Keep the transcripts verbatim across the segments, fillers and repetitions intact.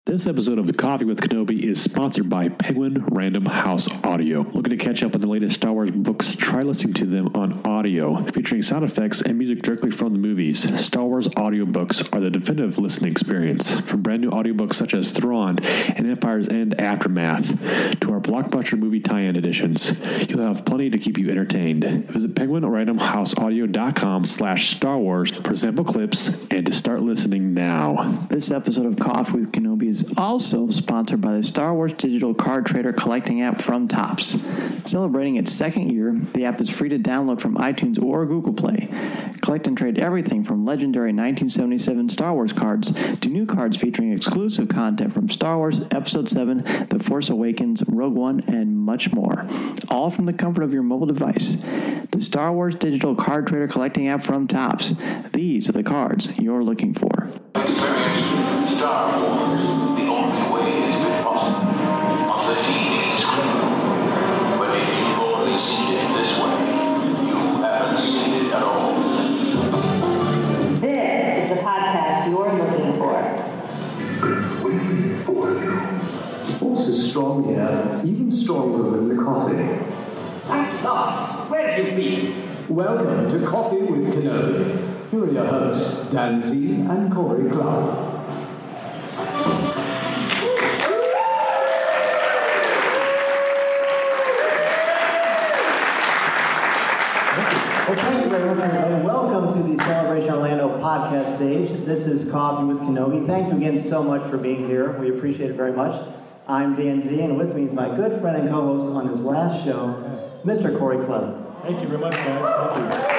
This episode of The Coffee with Kenobi is sponsored by Penguin Random House Audio. Looking to catch up on the latest Star Wars books? Try listening to them on audio, featuring sound effects and music directly from the movies. Star Wars audiobooks are the definitive listening experience. From brand new audiobooks such as Thrawn and Empire's End Aftermath to our blockbuster movie tie-in editions, you'll have plenty to keep you entertained. Visit penguin random house audio dot com slash Star Wars for sample clips and to start listening now. This episode of Coffee with Kenobi is also sponsored by the Star Wars Digital Card Trader collecting app from Topps. Celebrating its second year, the app is free to download from iTunes or Google Play. Collect and trade everything from legendary nineteen seventy-seven Star Wars cards to new cards featuring exclusive content from Star Wars Episode seven, The Force Awakens, Rogue One, and much more. All from the comfort of your mobile device. The Star Wars Digital Card Trader collecting app from Topps. These are the cards you're looking for. Experience Star Wars the only way it's been possible on the T V screen. But if you've only seen it this way, you haven't seen it at all. This is the podcast you're looking for. Been waiting for you. Force is strong here, even stronger than the coffee. At last, where have you been? Welcome to Coffee with Kenobi. Here are your hosts, Dan Z and Corey Clark. Well, thank you very much, everybody. Welcome to the Celebration Orlando podcast stage. This is Coffee with Kenobi. Thank you again so much for being here. We appreciate it very much. I'm Dan Z, and with me is my good friend and co-host on his last show, Mister Corey Clark. Thank you very much, guys. Thank you.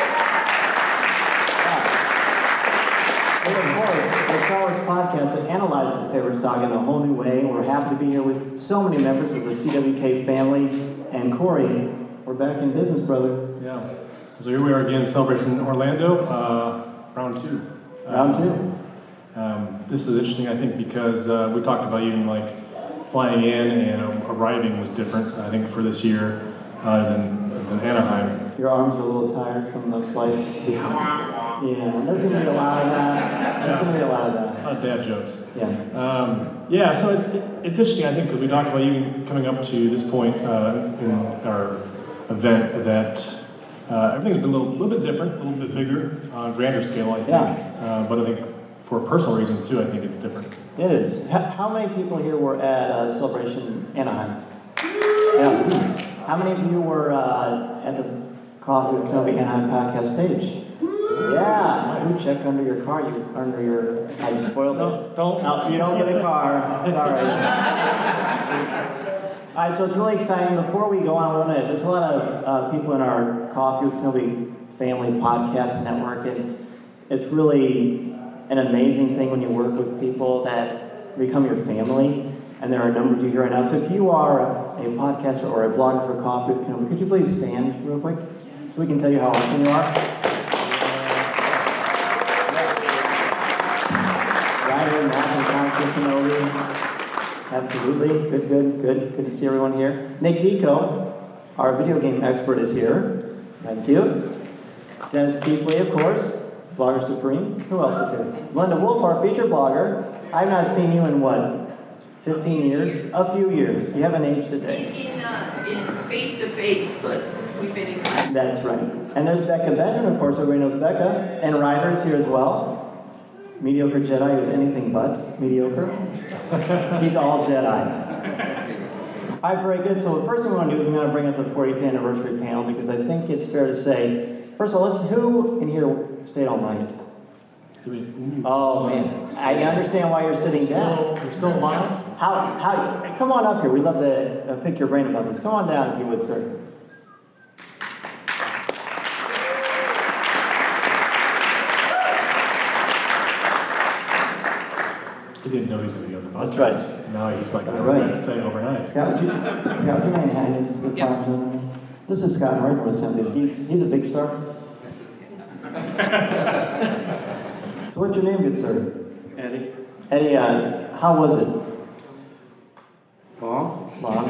And of course, the Star Wars podcast that analyzes the favorite saga in a whole new way. We're happy to be here with so many members of the C W K family. And Corey, we're back in business, brother. Yeah. So here we are again, Celebration Orlando, uh, round two. Round um, two. Um, this is interesting, I think, because uh, we talked about even like flying in and uh, arriving was different, I think, for this year uh, than, than Anaheim. Your arms are a little tired from the flight. Yeah. Yeah, there's going to be a lot of that. There's going to be a lot of that. A lot of dad jokes. Yeah. Um, yeah, so it's it's interesting, I think, because we talked about even coming up to this point uh, in our event that uh, everything's been a little, little bit different, a little bit bigger, uh, grander scale, I think. Yeah. Uh, but I think for personal reasons, too, I think it's different. It is. How, how many people here were at uh, Celebration Anaheim? Yes. How many of you were uh, at the Coffee with Kenobi Anaheim podcast stage? Yeah. Ooh, check under your car. You under your. I spoiled Don't, it. don't. No, you don't get a car. Sorry. All right, so it's really exciting. Before we go on, we're gonna, there's a lot of uh, people in our Coffee with Kenobi family podcast network. It's it's really an amazing thing when you work with people that become your family. And there are a number of you here right now. So if you are a podcaster or a blogger for Coffee with Kenobi, could you please stand real quick so we can tell you how awesome you are? Absolutely. Good, good, good. Good to see everyone here. Nick Deco, our video game expert, is here. Thank you. Dennis Keithley, of course, Blogger Supreme. Who else is here? Linda Wolf, our featured blogger. I've not seen you in what, fifteen years? A few years. You haven't aged today. In, uh, in face-to-face, but we've been in... That's right. And there's Becca Benton, of course, everybody knows Becca. And Ryder is here as well. Mediocre Jedi is anything but mediocre. He's all Jedi. All right, very good. So the first thing we want to do is we want to bring up the fortieth anniversary panel because I think it's fair to say, first of all, let's who in here stayed all night? Oh man, I understand why you're sitting down. You're still alive? How? How? Come on up here. We'd love to uh, pick your brain about this. Come on down if you would, sir. He didn't know he was going to be on the podcast. That's right. Now he's like, That's I'm right. going to stay overnight. Scott, would you, Scott, would you mind handing this to the yep. This is Scott Murray from Assembly of Geeks. He's a big star. So what's your name, good sir? Eddie. Eddie, uh, how was it? Long. Long.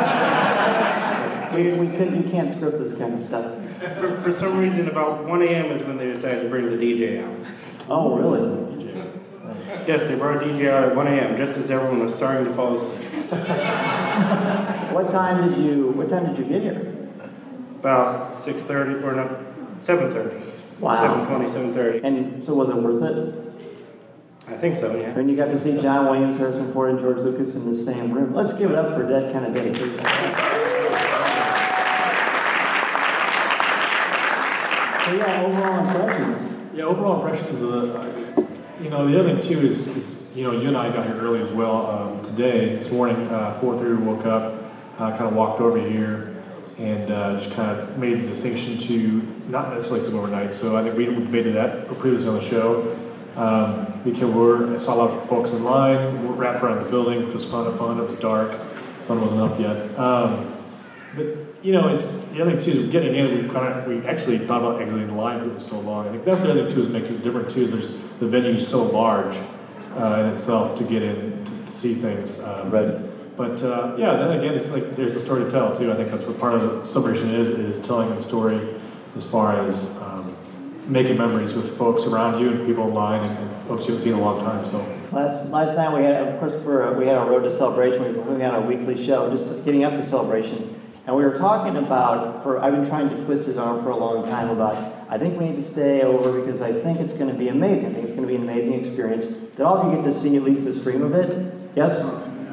we, we couldn't, you can't script this kind of stuff. For, for some reason, about one a.m. is when they decided to bring the D J out. Oh, really? Yes, they brought a D J out at one a.m. just as everyone was starting to fall asleep. What time did you What time did you get here? About six thirty, or no, seven thirty. Wow. seven twenty, seven thirty. And so was it worth it? I think so, yeah. And you got to see John Williams, Harrison Ford, and George Lucas in the same room. Let's give it up for that kind of dedication. So yeah, overall impressions. Yeah, overall impressions. Uh, you know, the other thing too is, is, you know, you and I got here early as well um, today. This morning, uh, four thirty, we woke up, uh, kind of walked over here, and uh, just kind of made the distinction to not necessarily sleep overnight. So I think we debated that previously on the show. Um, we came over, I saw a lot of folks in line, we wrapped around the building, which was fun and fun. It was dark, sun wasn't up yet. Um, but you know, it's the other thing too is we're getting in. We kind of we actually thought about exiting the line because it was so long. I think that's the other thing too that makes it different too. Is there's the venue is so large uh, in itself to get in to, to see things. Um, right. But uh, yeah, then again, it's like there's a story to tell too. I think that's what part of the celebration is is telling the story as far as um, making memories with folks around you and people online and, and folks you haven't seen in a long time. So last last night we had, of course, for we had our Road to Celebration. We were putting out a weekly show, just getting up to Celebration, and we were talking about. For I've been trying to twist his arm for a long time about. I think we need to stay over because I think it's going to be amazing. I think it's going to be an amazing experience. Did all of you get to see at least the stream of it? Yes.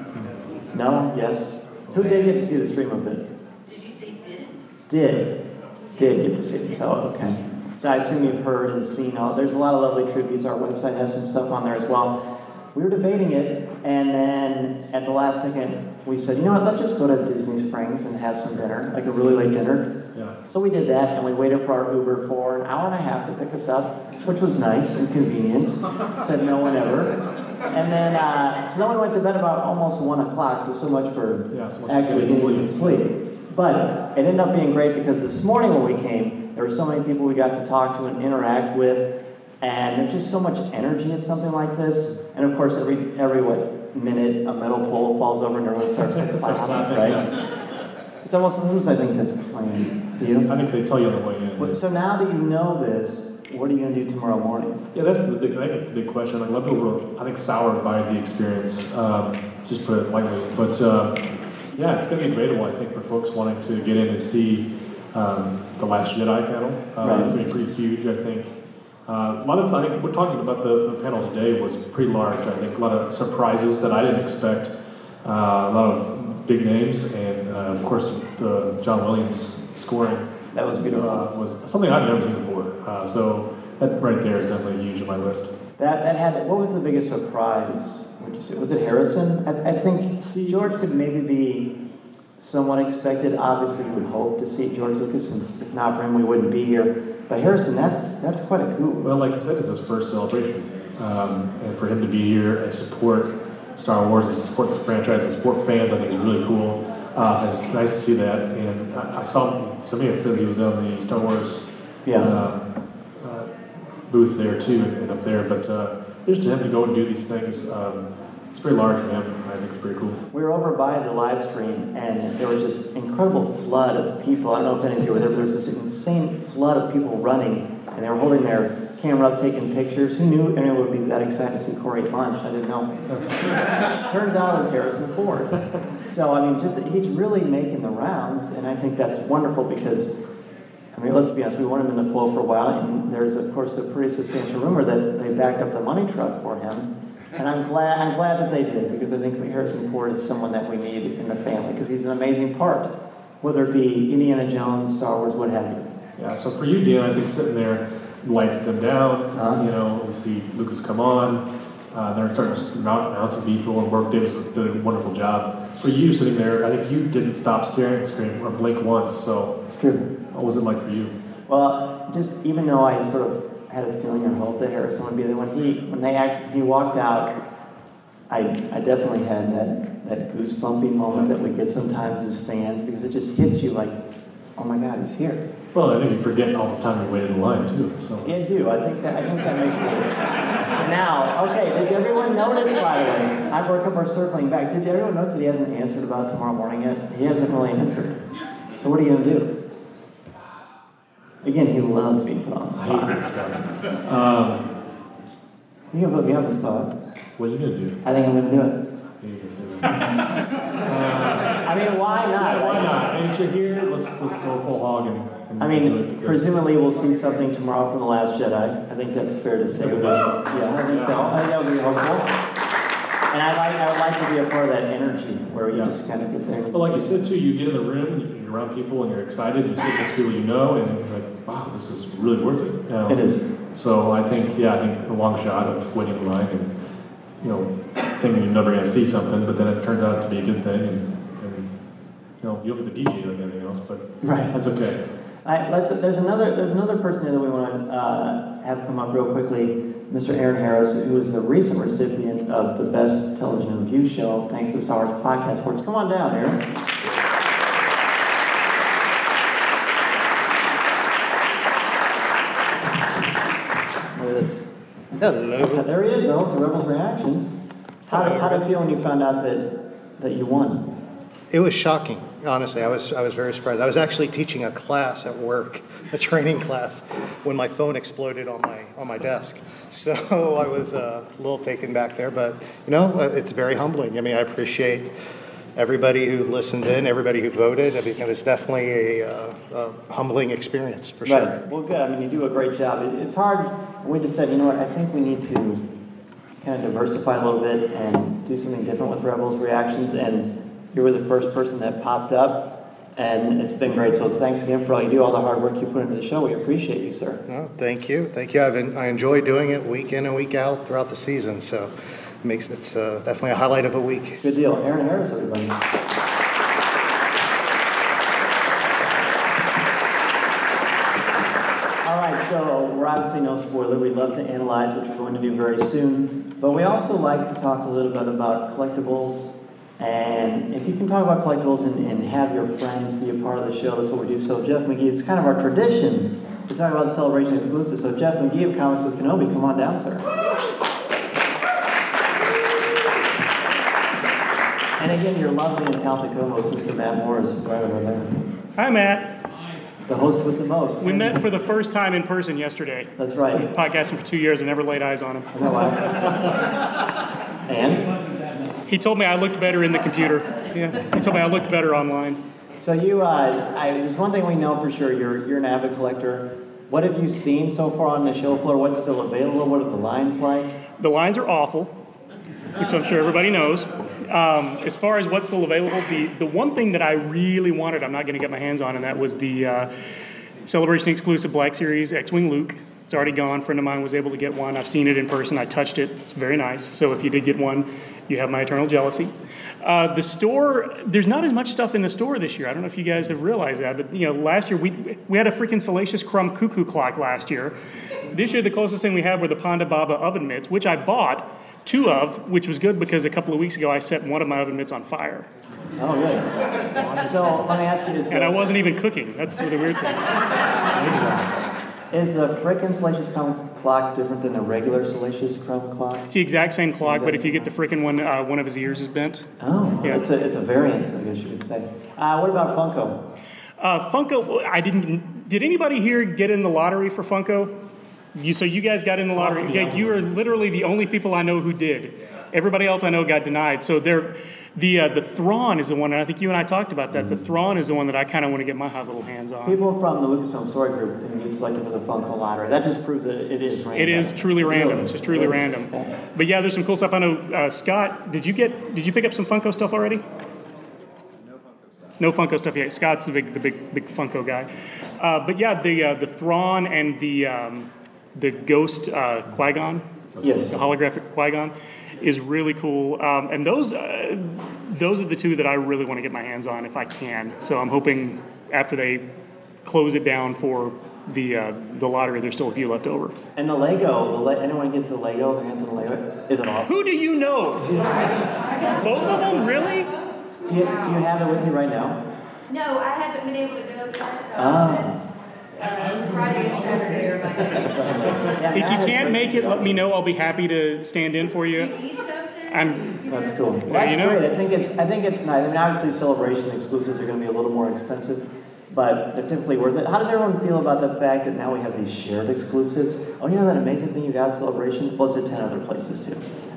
No. Yes. Who did get to see the stream of it? Did you say didn't? Did. Did get to see it. So okay. So I assume you've heard and seen all. There's a lot of lovely tributes. Our website has some stuff on there as well. We were debating it, and then at the last second, we said, you know what? Let's just go to Disney Springs and have some dinner, like a really late dinner. Yeah. So we did that, and we waited for our Uber for an hour and a half to pick us up, which was nice and convenient. Said no one ever. And then, uh, so then we went to bed about almost one o'clock. So so much for yeah, so much actually getting some sleep. But it ended up being great because this morning when we came, there were so many people we got to talk to and interact with, and there's just so much energy at something like this. And of course, every every what minute a metal pole falls over and everyone starts to clap, right? Yeah. It's almost sometimes I think that's planned. Do you? I think they tell you on the way in. So now that you know this, what are you going to do tomorrow morning? Yeah, that's the big. I think that's the big question. Like a lot of people were, I think, soured by the experience. Um, just put it lightly, but uh, yeah, it's going to be a great one. I think for folks wanting to get in and see um, the Last Jedi panel. Uh, right. It's going to be pretty huge. I think uh, a lot of. I think we're talking about the, the panel today was pretty large. I think a lot of surprises that I didn't expect. Uh, a lot of big names, and uh, of course, the John Williams scoring. That was beautiful. Uh, was something I've never seen before. Uh, so that right there is definitely huge on my list. That that had. What was the biggest surprise? Would you say was it Harrison? I, I think George could maybe be somewhat expected. Obviously, we would hope to see George Lucas, and if not for him, we wouldn't be here. But Harrison, that's that's quite a coup. Well, like you said, it's his first celebration, um, and for him to be here and support Star Wars, and support the franchise, and support fans, I think is really cool. Uh, it's nice to see that, and I, I saw somebody had said he was on the Star Wars yeah. uh, uh, booth there too, and, and up there. But uh, just to him to go and do these things, um, it's pretty large for him. I think it's pretty cool. We were over by the live stream, and there was just incredible flood of people. I don't know if any of you were there, but there was this insane flood of people running, and they were holding their camera up, taking pictures. Who knew anyone would be that excited to see Corey at lunch? I didn't know. Turns out it was Harrison Ford. So, I mean, just he's really making the rounds, and I think that's wonderful because, I mean, let's be honest, we want him in the flow for a while, and there's, of course, a pretty substantial rumor that they backed up the money truck for him. And I'm glad I'm glad that they did, because I think Harrison Ford is someone that we need in the family, because he's an amazing part, whether it be Indiana Jones, Star Wars, what have you. Yeah, so for you, Dan, I think sitting there, lights them down, uh-huh. you know, we see Lucas come on, uh, they're starting to mount, announcing people, and Work Davis did a wonderful job. For you sitting there, I think you didn't stop staring at the screen or blink once, so it's true. What was it like for you? Well, just even though I sort of had a feeling or hope that Harrison would be there, when he when they actually he walked out, I I definitely had that, that goosebumpy moment that we get sometimes as fans, because it just hits you like, oh my God, he's here. Well, I think you forget all the time you waited in line too. So. Yeah, I do. I think that I think that makes me. Now, okay, did everyone notice, by the way, I broke up our circling back. Did everyone notice that he hasn't answered about tomorrow morning yet? He hasn't really answered. So what are you going to do? Again, he loves being put on the spot. I hate this stuff. Um, you can put me on the spot. What are you going to do? I think I'm going to do it. Yeah, you can say that. uh, I mean, why not? Yeah, why not? And if you're here, let's, let's go full hog. And, and I mean, presumably we'll see something tomorrow from The Last Jedi. I think that's fair to say. But, yeah, I think so. I think that would be hopeful. And I like, I would like to be a part of that energy where you yeah. just kind of get there. And well, like you said, too, you get in the room, you're around people, and you're excited, you sit next to people you know, and you're like, wow, this is really worth it. You know? It is. So I think, yeah, I think a long shot of waiting in line and, you know, thinking you're never going to see something, but then it turns out to be a good thing, and, and you know, you don't get the D J like anything else, but right. that's okay. All right, let's, there's another there's another person here that we want to uh, have come up real quickly, Mister Aaron Harris, who is the recent recipient of the Best Television Review Show, thanks to Star Wars Podcast Awards. Come on down, Aaron. Look at this. Hello. There he is, the host of Rebels Reactions. How did, how did it feel when you found out that, that you won? It was shocking, honestly. I was I was very surprised. I was actually teaching a class at work, a training class, when my phone exploded on my on my desk. So I was uh, a little taken back there, but you know, it's very humbling. I mean, I appreciate everybody who listened in, everybody who voted. I mean, it was definitely a, uh, a humbling experience for sure. Right. Well, good. I mean, you do a great job. It, it's hard. We just said, you know what? I think we need to kind of diversify a little bit and do something different with Rebels Reactions, and you were the first person that popped up, and it's been great. So thanks again for all you do, all the hard work you put into the show. We appreciate you, sir. No, thank you. Thank you. I've en- I enjoy doing it week in and week out throughout the season, so it makes it's uh, definitely a highlight of a week. Good deal. Aaron Harris, everybody. All right, so we're obviously no spoiler. We'd love to analyze, which we're going to do very soon. But we also like to talk a little bit about collectibles. And if you can talk about collectibles and, and have your friends be a part of the show, that's what we do. So Jeff McGee, it's kind of our tradition to talk about the Celebration exclusive. So Jeff McGee of Comics with Kenobi, come on down, sir. And again, your lovely and talented co-host, Mister Matt Moore, is right over there. Hi, Matt. The host with the most. We met for the first time in person yesterday. That's right. I've been podcasting for two years and never laid eyes on him. I know why. And? He told me I looked better in the computer. Yeah, he told me I looked better online. So you, uh, I, there's one thing we know for sure. You're you're an avid collector. What have you seen so far on the show floor? What's still available? What are the lines like? The lines are awful, which I'm sure everybody knows. Um, as far as what's still available, the, the one thing that I really wanted, I'm not going to get my hands on, and that was the uh, Celebration exclusive Black Series X-Wing Luke. It's already gone. A friend of mine was able to get one. I've seen it in person. I touched it. It's very nice. So if you did get one, you have my eternal jealousy. Uh, the store, there's not as much stuff in the store this year. I don't know if you guys have realized that, but you know, last year we we had a freaking Salacious Crumb cuckoo clock last year. This year, the closest thing we had were the Ponda Baba oven mitts, which I bought two of, which was good because a couple of weeks ago I set one of my oven mitts on fire. Oh, good. So let me ask you this. And I wasn't even cooking. That's the weird thing. Is the frickin' Salacious Crumb clock different than the regular Salacious Crumb clock? It's the exact same clock, exact but if you get the frickin' one, uh, one of his ears is bent. Oh, yeah. it's a it's a variant, I guess you could say. Uh, what about Funko? Uh, Funko, I didn't. Did anybody here get in the lottery for Funko? You, so you guys got in the lottery. Oh, yeah, you are literally the only people I know who did. Everybody else I know got denied. So they're, the uh, the Thrawn is the one, and I think you and I talked about that. Mm-hmm. The Thrawn is the one that I kind of want to get my hot little hands on. People from the Lucasfilm Story Group didn't get selected for the Funko lottery. That just proves that it is random. It is truly random. Really? It's just truly random. Yeah. But yeah, there's some cool stuff. I know, uh, Scott, did you get? Did you pick up some Funko stuff already? No Funko stuff. No Funko stuff yet. Scott's the big, the big, big Funko guy. Uh, but yeah, the uh, the Thrawn and the um, the Ghost uh, Qui-Gon. Yes. The holographic Qui-Gon is really cool, um, and those uh, those are the two that I really want to get my hands on if I can. So I'm hoping after they close it down for the uh, the lottery, there's still a few left over. And the Lego, the Le- anyone get the Lego? Their hands on the Lego? Is it awesome? Who do you know? Both of them, really? Do you, do you have it with you right now? No, I haven't been able to go yet. Ah. Uh, Friday and Saturday are my yeah, If you can't make it, let me know. I'll be happy to stand in for you. You need something? I'm, That's cool. Well, yeah, that's you know? great. I think it's I think it's nice. I mean, obviously, Celebration exclusives are going to be a little more expensive, but they're typically worth it. How does everyone feel about the fact that now we have these shared exclusives? Oh, you know that amazing thing you got at Celebration? Well, it's at ten other places too.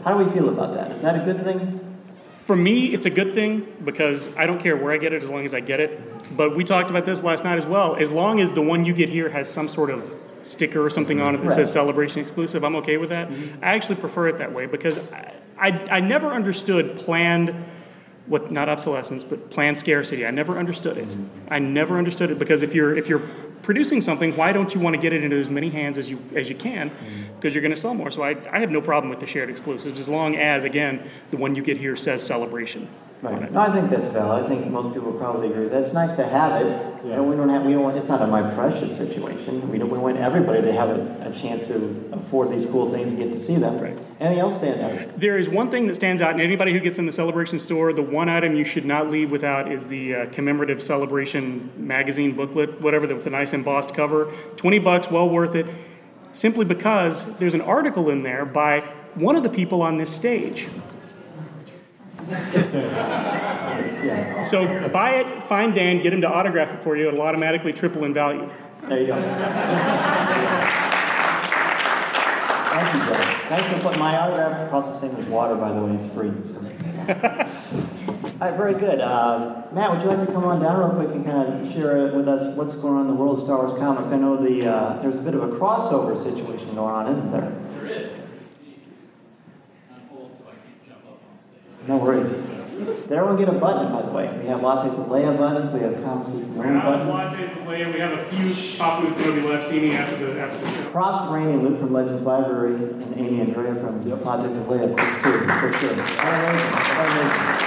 How do we feel about that? Is that a good thing? For me, it's a good thing because I don't care where I get it as long as I get it. But we talked about this last night as well. As long as the one you get here has some sort of sticker or something on it that Right. says Celebration Exclusive, I'm okay with that. Mm-hmm. I actually prefer it that way because I, I, I never understood planned, what not obsolescence, but planned scarcity. I never understood it. Mm-hmm. I never understood it because if you're if you're producing something, why don't you want to get it into as many hands as you as you can? Because mm-hmm. you're going to sell more. So I, I have no problem with the shared exclusives as long as, again, the one you get here says Celebration. Right. No, I think that's valid. I think most people probably agree with that. It's nice to have it. Yeah. And we don't have. We don't. Want, it's not a my precious situation. We don't. We want everybody to have a, a chance to afford these cool things and get to see them. Right. Anything else stand out? There is one thing that stands out, and anybody who gets in the Celebration store, the one item you should not leave without is the uh, commemorative Celebration magazine booklet, whatever, with the nice embossed cover. Twenty bucks, well worth it. Simply because there's an article in there by one of the people on this stage. Yeah. So buy it, find Dan, get him to autograph it for you. It'll automatically triple in value. There you go. Thank you, Joe. Thanks for putting my autograph. Costs the same as water, by the way. It's free. So. All right, very good. Uh, Matt, would you like to come on down real quick and kind of share with us what's going on in the world of Star Wars comics? I know the uh, there's a bit of a crossover situation going on, isn't there? There is. I'm old, so I can't jump up on stage. No worries. Did everyone get a button, by the way? We have Lattes with Leia buttons. We have Comics with We Kenobi have buttons. Lattes with Leia. We have a few Papa with Kenobi left. See me after the after the show. Props to Rainey and Luke from Legends Library and Amy and Drea from Lattes with Leia, of course, too, for sure. Amazing. Amazing.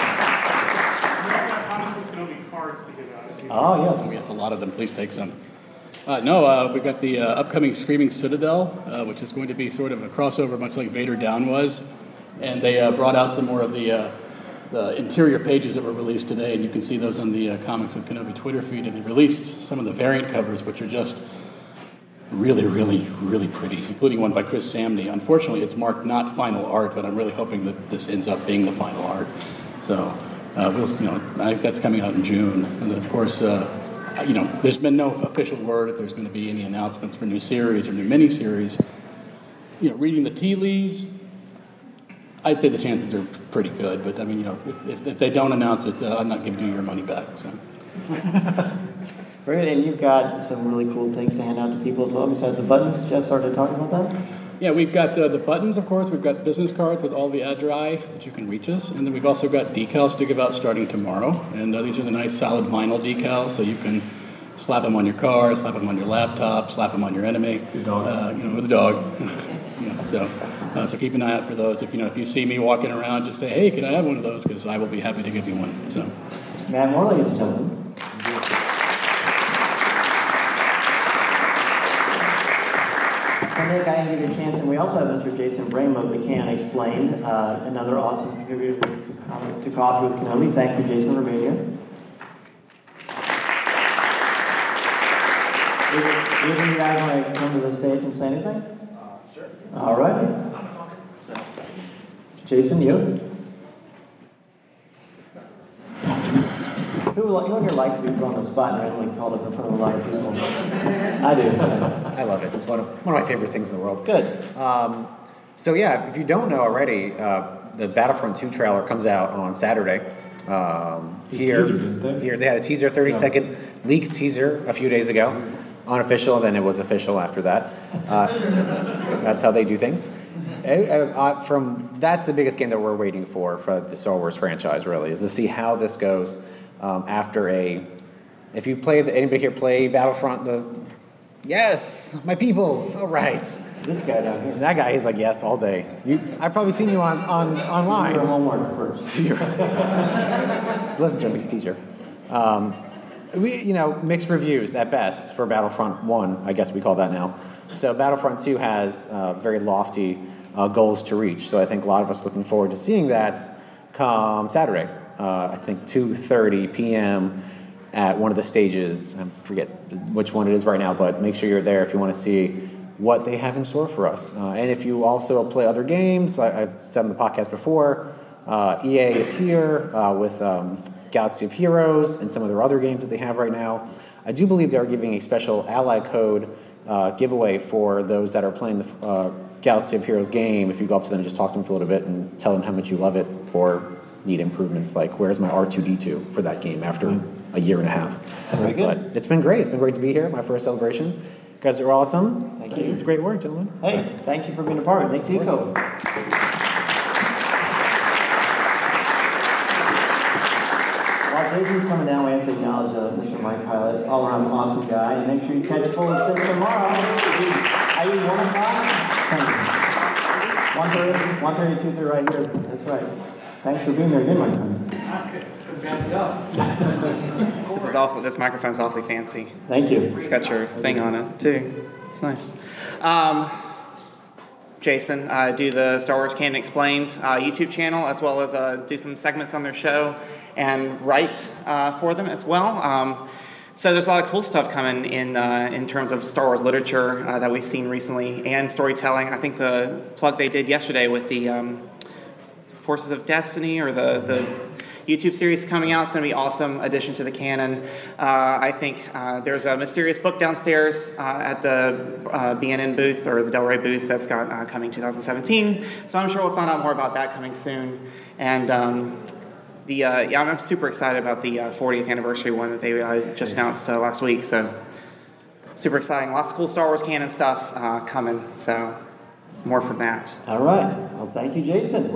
Oh, yes. We have a lot of them. Please take some. Uh, no, uh, we've got the uh, upcoming Screaming Citadel, uh, which is going to be sort of a crossover, much like Vader Down was. And they uh, brought out some more of the, uh, the interior pages that were released today, and you can see those on the uh, Comics with Kenobi Twitter feed. And they released some of the variant covers, which are just really, really, really pretty, including one by Chris Samney. Unfortunately, it's marked not final art, but I'm really hoping that this ends up being the final art. So. Uh, we'll, you know, I think that's coming out in June, and then of course, uh, you know, there's been no official word if there's going to be any announcements for new series or new miniseries. You know, reading the tea leaves, I'd say the chances are pretty good. But I mean, you know, if, if, if they don't announce it, uh, I'm not giving you your money back. So. Very good, and you've got some really cool things to hand out to people as well. Besides the buttons, Jeff started talking about that. Yeah, we've got uh, the buttons, of course. We've got business cards with all the address that you can reach us. And then we've also got decals to give out starting tomorrow. And uh, these are the nice solid vinyl decals, so you can slap them on your car, slap them on your laptop, slap them on your enemy. Your dog. Uh, you know, with a dog. you know, so, uh, so keep an eye out for those. If you know, if you see me walking around, just say, hey, can I have one of those? Because I will be happy to give you one. So, Matt Moore, ladies and gentlemen. So Nick, I didn't give you a chance, and we also have Mister Jason Brame of the Can Explained, uh, another awesome contributor to, com- to Coffee with Kenobi. Thank you, Jason, for being here. Either of you guys want to come to the stage and say anything? Uh, sure. All right. Jason, you? Who, who in here likes to be put on the spot and randomly called up in front of a lot of people? I do. I love it. It's one of, one of my favorite things in the world. Good. Um, so yeah, if you don't know already, uh, the Battlefront two trailer comes out on Saturday. Um, here, teaser, didn't they? here they had a teaser, thirty second leaked teaser a few days ago. Unofficial, then it was official after that. Uh, that's how they do things. Uh, uh, from that's the biggest game that we're waiting for for the Star Wars franchise. Really, is to see how this goes um, after a. If you play, the, anybody here play Battlefront? The yes, my peoples. All right. This guy down here. That guy, he's like yes all day. You, I've probably seen you on, on online. Do your homework first. Do your listen to Jimmy's teacher. Um, we, you know, mixed reviews at best for Battlefront one. I guess we call that now. So Battlefront two has uh, very lofty uh, goals to reach. So I think a lot of us looking forward to seeing that come Saturday. Uh, I think two thirty p.m. at one of the stages. I forget which one it is right now, but make sure you're there if you want to see what they have in store for us. Uh, and if you also play other games, I, I've said on the podcast before, uh, E A is here uh, with um, Galaxy of Heroes and some of their other games that they have right now. I do believe they are giving a special ally code uh, giveaway for those that are playing the uh, Galaxy of Heroes game, if you go up to them and just talk to them for a little bit and tell them how much you love it or need improvements, like where's my R two D two for that game after mm-hmm. a year and a half. Very good. But it's been great. It's been great to be here. My first celebration. You guys are awesome. Thank you. It's great work, gentlemen. Hey, thank you for being a part of it. Nick Dico. While Jason's coming down, we have to acknowledge uh, Mister Mike Pilot, all-around awesome guy. And make sure you catch Full of Six tomorrow. Are you one o'clock? one thirty, one thirty, two thirty right here. That's right. Thanks for being there again, my friend. Pass it up. This is awful. This microphone's awfully fancy. Thank you. It's got your thing on it too. It's nice. Um, Jason, I do the Star Wars Canon Explained uh, YouTube channel, as well as uh, do some segments on their show and write uh, for them as well. Um, so there's a lot of cool stuff coming in uh, in terms of Star Wars literature uh, that we've seen recently and storytelling. I think the plug they did yesterday with the um, Forces of Destiny, or the, the YouTube series coming out, is going to be awesome addition to the canon. Uh, I think uh, there's a mysterious book downstairs uh, at the uh, B N N booth, or the Del Rey booth, that's got uh, coming twenty seventeen. So I'm sure we'll find out more about that coming soon. And um, the uh, yeah, I'm super excited about the uh, fortieth anniversary one that they uh, just announced uh, last week. So super exciting. Lots of cool Star Wars canon stuff uh, coming. So more from that. All right. Well, thank you, Jason.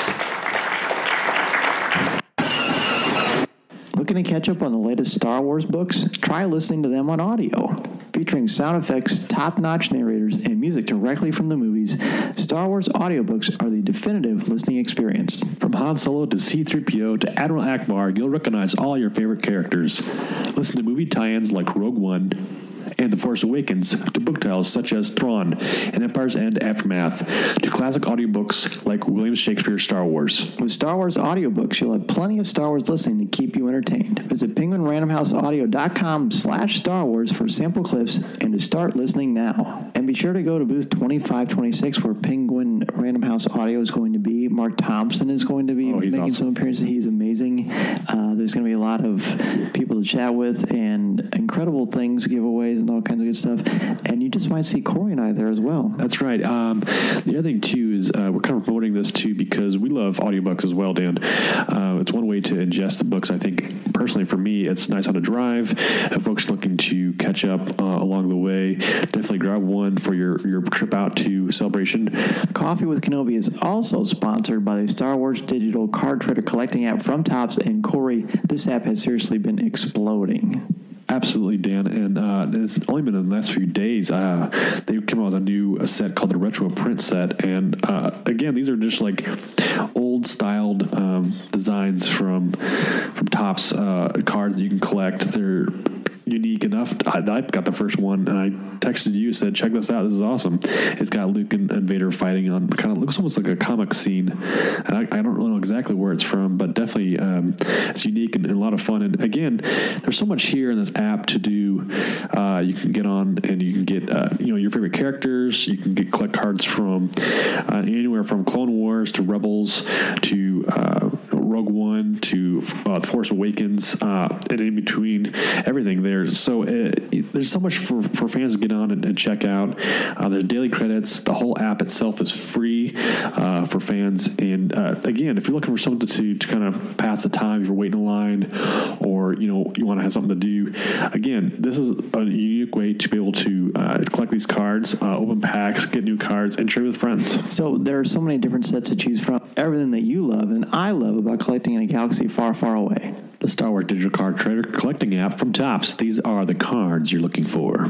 Looking to catch up on the latest Star Wars books? Try listening to them on audio. Featuring sound effects, top-notch narrators, and music directly from the movies, Star Wars audiobooks are the definitive listening experience. From Han Solo to C three P O to Admiral Akbar, you'll recognize all your favorite characters. Listen to movie tie-ins like Rogue One and The Force Awakens, to book titles such as Thrawn and Empire's End Aftermath, to classic audiobooks like William Shakespeare's Star Wars. With Star Wars audiobooks, you'll have plenty of Star Wars listening to keep you entertained. Visit penguin random house audio dot com slash Star Wars for sample clips and to start listening now. And be sure to go to booth twenty-five twenty-six where Penguin Random House Audio is going to be. Mark Thompson is going to be oh, making awesome. some appearances. He's amazing. Uh, there's going to be a lot of people to chat with and incredible things, giveaways, and all kinds of good stuff. And you just might see Corey and I there as well. That's right. Um, the other thing, too, is uh, we're kind of promoting this, too, because we love audiobooks as well, Dan. Uh, it's one way to ingest the books. I think, personally, for me, it's nice on a drive. If folks are looking to catch up uh, along the way, definitely grab one for your, your trip out to Celebration. Coffee with Kenobi is also sponsored by the Star Wars digital card trader collecting app from Topps. And Corey, this app has seriously been exploding. Absolutely, Dan, and uh, it's only been in the last few days. Uh, they came out with a new a set called the Retro Print Set, and uh, again, these are just like old-styled um, designs from from Topps uh, cards that you can collect. They're unique enough. I, I got the first one, and I texted you, said, check this out. This is awesome. It's got Luke and, and Vader fighting on, kind of looks almost like a comic scene. And I, I don't really know exactly where it's from, but definitely um, it's unique and, and a lot of fun. And again, there's so much here in this app to do. Uh, you can get on and you can get, uh, you know, your favorite characters. You can get collect cards from uh, anywhere from Clone Wars to Rebels to uh, Rogue One to uh, Force Awakens, uh, and in between everything there. So uh, there's so much for, for fans to get on and, and check out. Uh, there's daily credits. The whole app itself is free uh, for fans. And uh, again, if you're looking for something to, to kind of pass the time, if you're waiting in line, or you know you want to have something to do, again, this is a unique way to be able to uh, collect these cards, uh, open packs, get new cards, and share with friends. So there are so many different sets to choose from. Everything that you love and I love about collecting in a galaxy far, far away. The Star Wars Digital Card Trader collecting app from Topps. These are the cards you're looking for.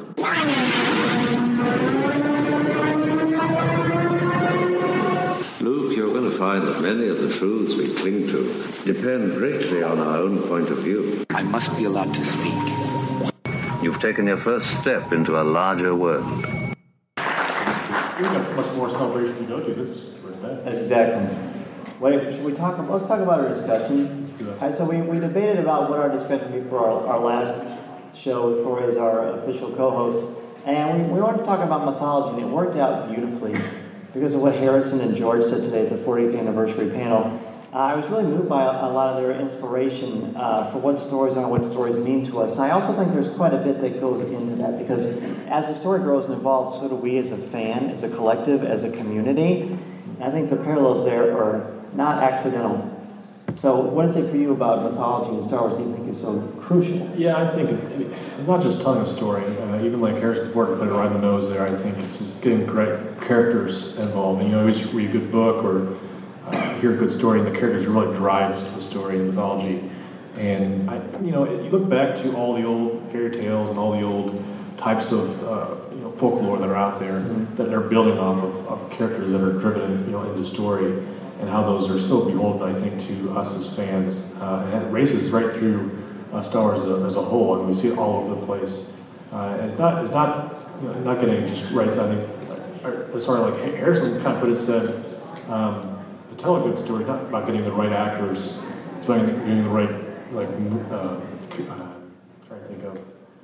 Luke, you're going to find that many of the truths we cling to depend greatly on our own point of view. I must be allowed to speak. You've taken your first step into a larger world. We've got so much more celebration to go to. This is just the first day. That's exactly. Wait, should we talk? Let's talk about our discussion. All right, so we, we debated about what our discussion would be for our, our last show with Corey as our official co-host, and we, we wanted to talk about mythology, and it worked out beautifully because of what Harrison and George said today at the fortieth anniversary panel. Uh, I was really moved by a, a lot of their inspiration uh, for what stories are, what stories mean to us. And I also think there's quite a bit that goes into that because as the story grows and evolves, so do we as a fan, as a collective, as a community. And I think the parallels there are not accidental. So what is it for you about mythology and Star Wars that you think is so crucial? Yeah, I think it, it, it's not just telling a story. Uh, even like Harrison Ford put it right in the nose there, I think it's just getting great characters involved. And, you know, you read a good book or uh, hear a good story, and the characters really drive the story and mythology. And, I, you know, you look back to all the old fairy tales and all the old types of uh, you know, folklore that are out there mm-hmm. that are building off of, of characters that are driven, you know, into story. And how those are so beholden, I think, to us as fans. Uh, and it races right through uh, Star Wars as a, as a whole, and we see it all over the place. Uh, and it's not, it's not, you know, not getting just right. I think, uh, sort of like Harrison kind of put it, said, um, to tell a good story, not about getting the right actors, it's about getting the right, like, uh, uh, trying to think of,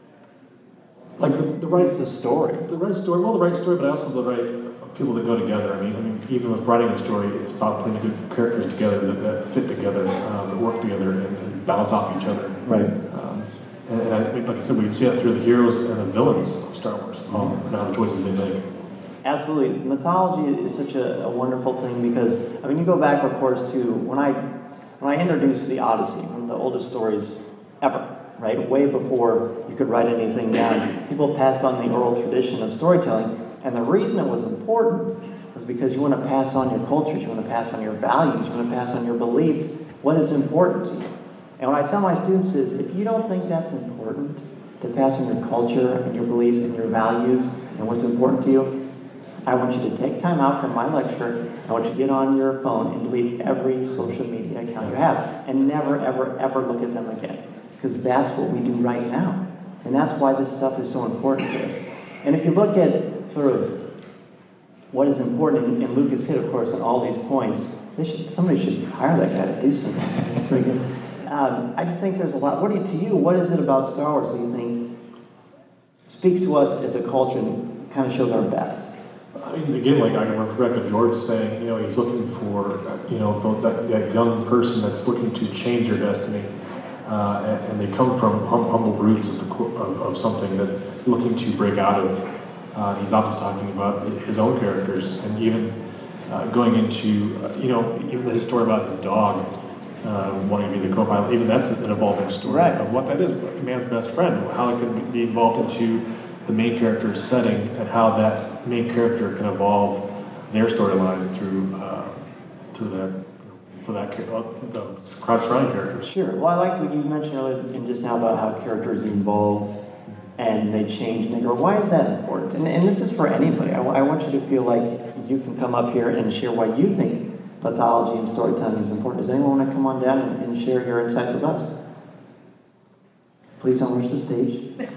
like the, the right, the story, the right story. Well, the right story, but also the right people that go together. I mean, I mean, even with writing a story, it's about putting good characters together that, that fit together, um, that work together, and, and balance off each other. Right. Um, and, and I, like I said, we can see that through the heroes and the villains of Star Wars, um, and how the choices they make. Absolutely, mythology is such a, a wonderful thing because I mean, you go back, of course, to when I when I introduced the Odyssey, one of the oldest stories ever. Right, way before you could write anything down, people passed on the oral tradition of storytelling. And the reason it was important was because you want to pass on your cultures, you want to pass on your values, you want to pass on your beliefs, what is important to you. And what I tell my students is, if you don't think that's important, to pass on your culture and your beliefs and your values and what's important to you, I want you to take time out from my lecture, I want you to get on your phone and delete every social media account you have, and never, ever, ever look at them again. Because that's what we do right now. And that's why this stuff is so important to us. And if you look at sort of what is important, and, and Lucas hit, of course, on all these points, they should, somebody should hire that guy to do something. It's pretty good. Um, I just think there's a lot. What do you, to you, what is it about Star Wars that you think speaks to us as a culture and kind of shows our best? I mean, again, like I remember back to George saying, you know, he's looking for, you know, that, that young person that's looking to change their destiny. Uh, and, and they come from hum, humble roots of, the, of, of something that looking to break out of. Uh, he's obviously talking about his own characters, and even uh, going into, uh, you know, even his story about his dog um, wanting to be the co-pilot. Even that's an evolving story right. of what that is, a man's best friend, how it can be involved into the main character's setting, and how that main character can evolve their storyline through uh, through that. For that, uh, the Crouch Shrine characters. Sure. Well, I like what you mentioned earlier and just now about how characters evolve and they change and they grow. Why is that important? And, and this is for anybody. I, I want you to feel like you can come up here and share why you think mythology and storytelling is important. Does anyone want to come on down and, and share your insights with us? Please don't rush the stage. Go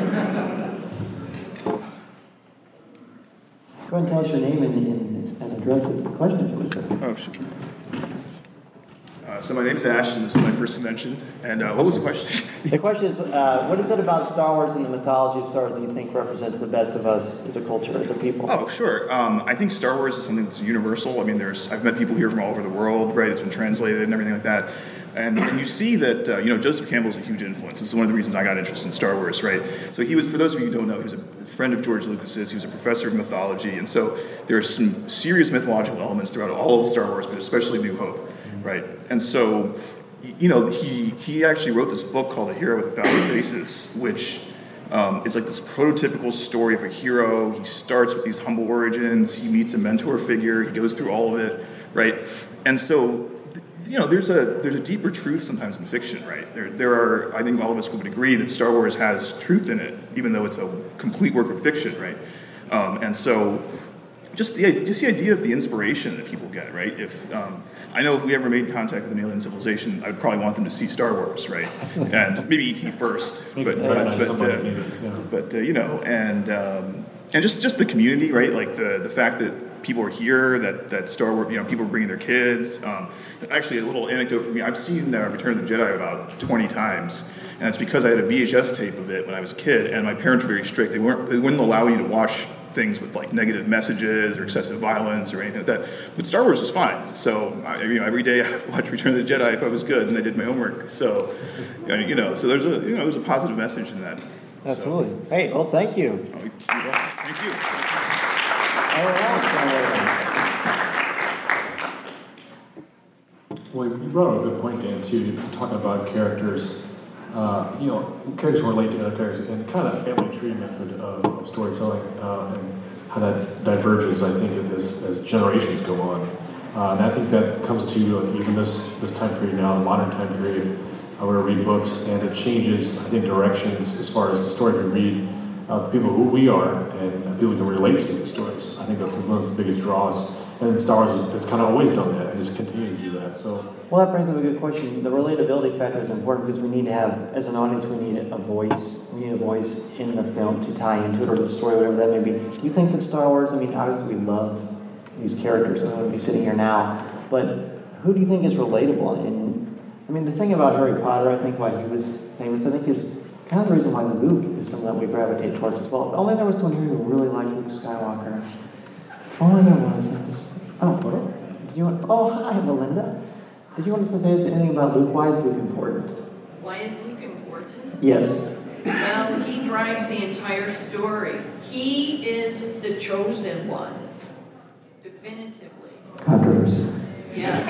ahead and tell us your name and, and, and address the question if you would. Say. Oh, sure. Uh, so my name is Ash, and this is my first convention. And uh, what was the question? The question is, uh, what is it about Star Wars and the mythology of Star Wars that you think represents the best of us as a culture, as a people? Oh, sure. Um, I think Star Wars is something that's universal. I mean, there's I've met people here from all over the world, right? It's been translated and everything like that. And, and you see that, uh, you know, Joseph Campbell is a huge influence. This is one of the reasons I got interested in Star Wars, right? So he was, for those of you who don't know, he was a friend of George Lucas's. He was a professor of mythology. And so there are some serious mythological elements throughout all of Star Wars, but especially New Hope, right? And so, you know, he, he actually wrote this book called A Hero with a Thousand Faces, which um, is like this prototypical story of a hero. He starts with these humble origins. He meets a mentor figure. He goes through all of it, right? And so, you know, there's a there's a deeper truth sometimes in fiction, right? There there are, I think all of us would agree that Star Wars has truth in it, even though it's a complete work of fiction, right? Um, and so, just the just the idea of the inspiration that people get, right? If um, I know if we ever made contact with an alien civilization, I'd probably want them to see Star Wars, right? And maybe E T first, but but but, uh, but uh, you know, and um, and just just the community, right? Like the the fact that people are here, that, that Star Wars, you know, people are bringing their kids. Um, actually, a little anecdote for me, I've seen uh, Return of the Jedi about twenty times, and it's because I had a V H S tape of it when I was a kid, and my parents were very strict. They weren't, they wouldn't allow you to watch things with like negative messages or excessive violence or anything like that. But Star Wars was fine. So I, you know, every day I watched Return of the Jedi if I was good and I did my homework. So you know, so there's a you know there's a positive message in that. Absolutely. So. Hey, well, thank you. Oh, thank you. All right. Well, you brought up a good point, Dan, too. You're talking about characters, uh, you know, characters who relate to other characters, and kind of that family tree method of, of storytelling, uh, and how that diverges, I think, as, as generations go on. Uh, and I think that comes to uh, even this, this time period now, the modern time period, uh, where we read books, and it changes, I think, directions as far as the story we read, of uh, people who we are, and uh, people who can relate to the stories. I think that's one of the biggest draws. And Star Wars has kind of always done that, and just continues to do that. So, well, that brings up a good question. The relatability factor is important because we need to have, as an audience, we need a voice. We need a voice in the film to tie into it, or the story, whatever that may be. Do you think that Star Wars? I mean, obviously, we love these characters. We wouldn't be sitting here now, but who do you think is relatable? And I mean, the thing about Harry Potter, I think why he was famous, I think is kind of the reason why Luke is someone that we gravitate towards as well. If only there was someone here who really liked Luke Skywalker. If only there was. Oh, do you want? Oh, hi, Melinda. Did you want to say anything about Luke? Why is Luke important? Why is Luke important? Yes. Well, he drives the entire story. He is the chosen one, definitively. Controversy. Yeah.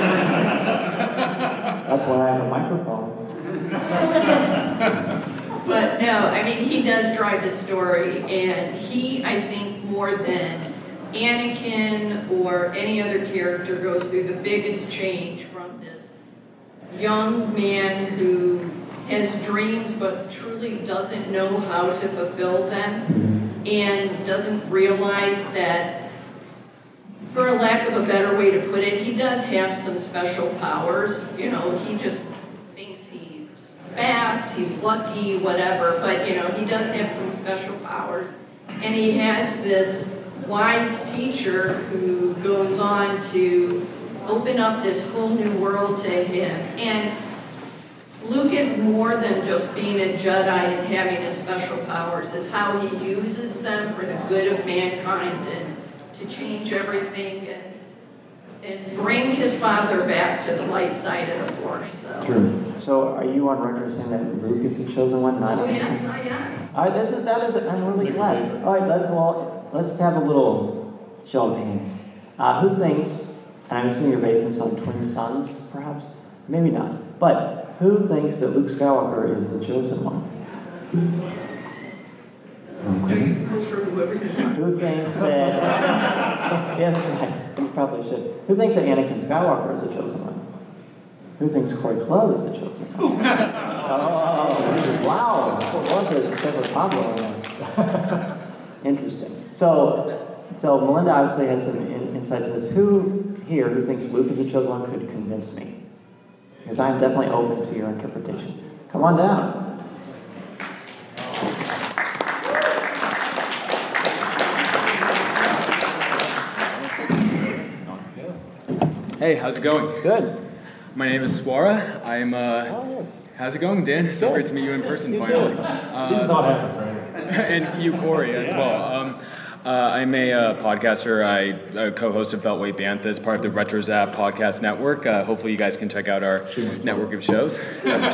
That's why I have a microphone. But no, I mean, he does drive the story, and he, I think, more than Anakin or any other character, goes through the biggest change from this young man who has dreams but truly doesn't know how to fulfill them, and doesn't realize that, for a lack of a better way to put it, he does have some special powers. You know, he just thinks he's fast, he's lucky, whatever, but you know, he does have some special powers, and he has this wise teacher who goes on to open up this whole new world to him. And Luke is more than just being a Jedi and having his special powers. It's how he uses them for the good of mankind and to change everything and, and bring his father back to the light side of the Force. So. True. So are you on record saying that Luke is the chosen one? Not Oh, yes, I am. All right, this is, that is, I'm really glad. All right, let's, well, let's have a little show of hands. Uh, who thinks, and I'm assuming you're basing this on twin sons, perhaps? Maybe not. But who thinks that Luke Skywalker is the chosen one? Okay. Who thinks that... yeah, that's right. You probably should. Who thinks that Anakin Skywalker is the chosen one? Who thinks Corey Club is the chosen one? Oh, wow. What's a Trevor Pablo? Interesting. So, so Melinda obviously has some in, insights in this. Who here who thinks Luke is the chosen one could convince me? Because I'm definitely open to your interpretation. Come on down. Hey, how's it going? Good. My name is Swara. I'm, uh... Oh, yes. How's it going, Dan? So great to meet you in person, you finally. Too. Uh, Seems not happens, right? And you, Corey, as well. Um, uh, I'm a uh, podcaster. I uh, co-host of Beltway Banthas, part of the RetroZap podcast network. Uh, hopefully you guys can check out our network of shows. Hey, no,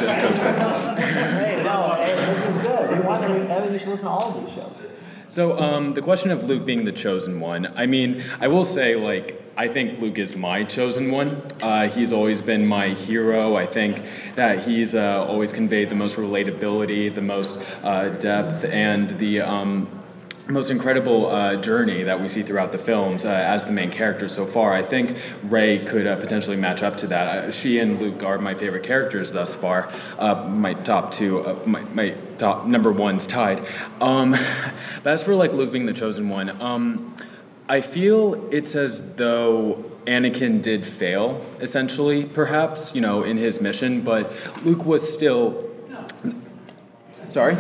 hey, this is good. You, want to, you should listen to all of these shows. So um, the question of Luke being the chosen one, I mean, I will say, like, I think Luke is my chosen one. Uh, he's always been my hero. I think that he's uh, always conveyed the most relatability, the most uh, depth, and the um, most incredible uh, journey that we see throughout the films uh, as the main character so far. I think Rey could uh, potentially match up to that. Uh, she and Luke are my favorite characters thus far. Uh, my top two, uh, my, my top number one's tied. Um, but as for like Luke being the chosen one, um, I feel it's as though Anakin did fail, essentially, perhaps, you know, in his mission, but Luke was still... Sorry?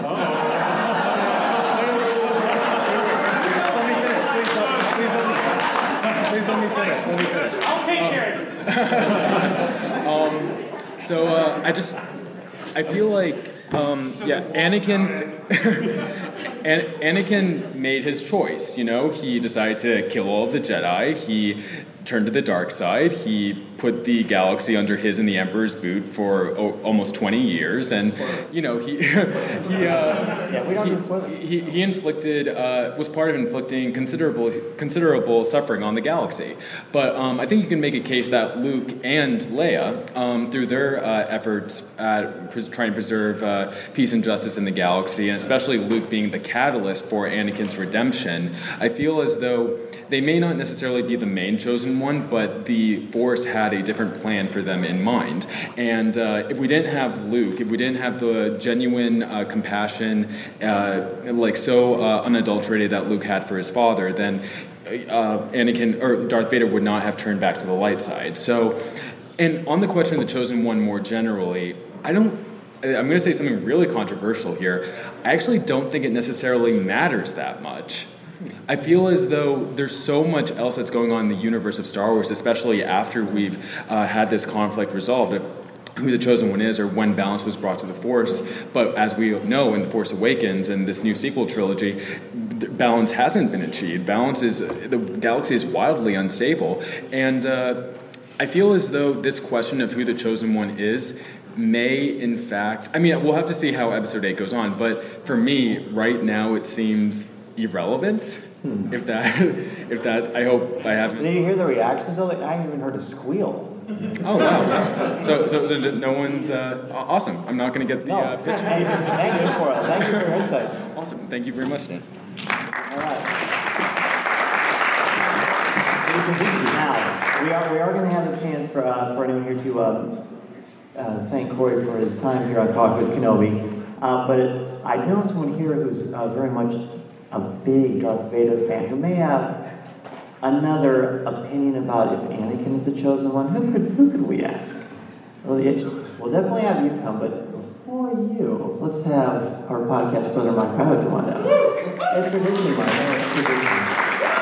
I'll take care of this. um, so uh, I just, I feel like Um, yeah, Anakin. An- Anakin made his choice. You know, he decided to kill all of the Jedi. He turned to the dark side. He put the galaxy under his and the Emperor's boot for o- almost twenty years, and you know he he uh, yeah, we don't he, do spoilers. he, he inflicted uh, was part of inflicting considerable considerable suffering on the galaxy. But um, I think you can make a case that Luke and Leia, um, through their uh, efforts at pres- trying to preserve uh, peace and justice in the galaxy, and especially Luke being the catalyst for Anakin's redemption, I feel as though they may not necessarily be the main chosen one, but the Force had a different plan for them in mind. And uh, if we didn't have Luke, if we didn't have the genuine uh, compassion, uh, like so uh, unadulterated that Luke had for his father, then uh, Anakin or Darth Vader would not have turned back to the light side. So, and on the question of the chosen one more generally, I don't. I'm going to say something really controversial here. I actually don't think it necessarily matters that much. I feel as though there's so much else that's going on in the universe of Star Wars, especially after we've uh, had this conflict resolved, who the chosen one is or when balance was brought to the Force. But as we know in The Force Awakens and this new sequel trilogy, balance hasn't been achieved. Balance is, the galaxy is wildly unstable. And uh, I feel as though this question of who the chosen one is may in fact, I mean, we'll have to see how episode eight goes on, but for me, right now, it seems irrelevant. Hmm. If that, if that, I hope I haven't. Did you hear the reactions of it? I haven't even heard a squeal. Oh wow! So, so, so no one's uh, awesome. I'm not going to get the no. uh, pitch. Thank you, thank you for it. Thank you for your insights. Awesome. Thank you very much, Dan. All right. Now we are we are going to have a chance for uh, for anyone here to uh, uh, thank Corey for his time here on Coffee with Kenobi. Uh, but it, I know someone here who's uh, very much a big Darth Vader fan who may have another opinion about if Anakin is the chosen one. Who could who could we ask? Well, it, we'll definitely have you come, but before you, let's have our podcast brother Mike Pilot come on down. Introduce me, Mike. Introduce me.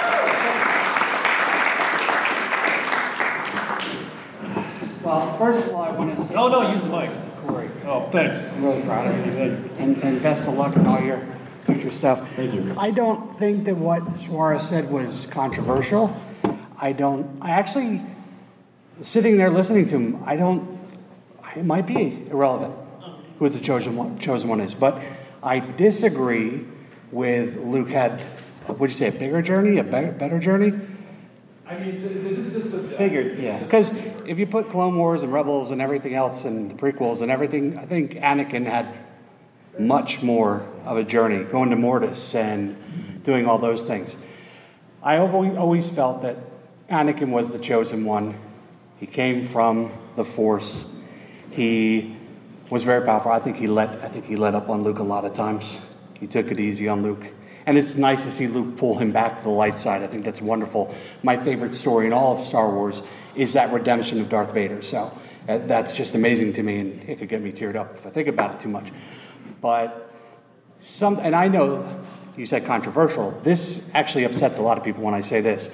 Well, first of all, I want to say... Oh, no, use the mic. Corey. Oh, thanks. I'm really proud of you. And, and best of luck in all your future stuff. Thank you. I don't think that what Suarez said was controversial. I don't... I actually, sitting there listening to him, I don't... It might be irrelevant who the chosen one, chosen one is. But I disagree with Luke had, what did you say, a bigger journey, a better, better journey? I mean, this is just a... Figured, yeah. Because if you put Clone Wars and Rebels and everything else and the prequels and everything, I think Anakin had much more of a journey, going to Mortis and doing all those things. I always felt that Anakin was the chosen one. He came from the Force. He was very powerful. I think he let I think he let up on Luke a lot of times. He took it easy on Luke. And it's nice to see Luke pull him back to the light side. I think that's wonderful. My favorite story in all of Star Wars is that redemption of Darth Vader. So uh, that's just amazing to me, and it could get me teared up if I think about it too much. But some, and I know you said controversial. This actually upsets a lot of people when I say this.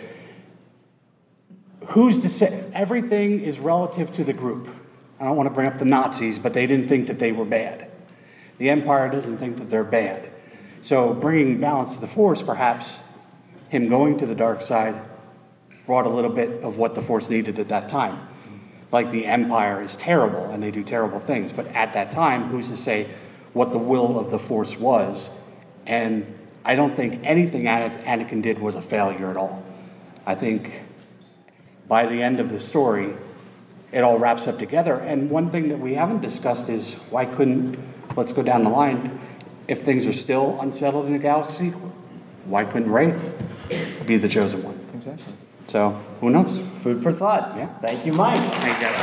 Who's to say? Everything is relative to the group. I don't want to bring up the Nazis, but they didn't think that they were bad. The Empire doesn't think that they're bad. So bringing balance to the Force, perhaps him going to the dark side brought a little bit of what the Force needed at that time. Like the Empire is terrible and they do terrible things, but at that time, who's to say what the will of the Force was? And I don't think anything Anakin did was a failure at all. I think by the end of the story, it all wraps up together. And one thing that we haven't discussed is why couldn't, let's go down the line, if things are still unsettled in the galaxy, why couldn't Rey be the chosen one? Exactly. So, who knows? Food for thought. Yeah. Thank you, Mike. Thank you.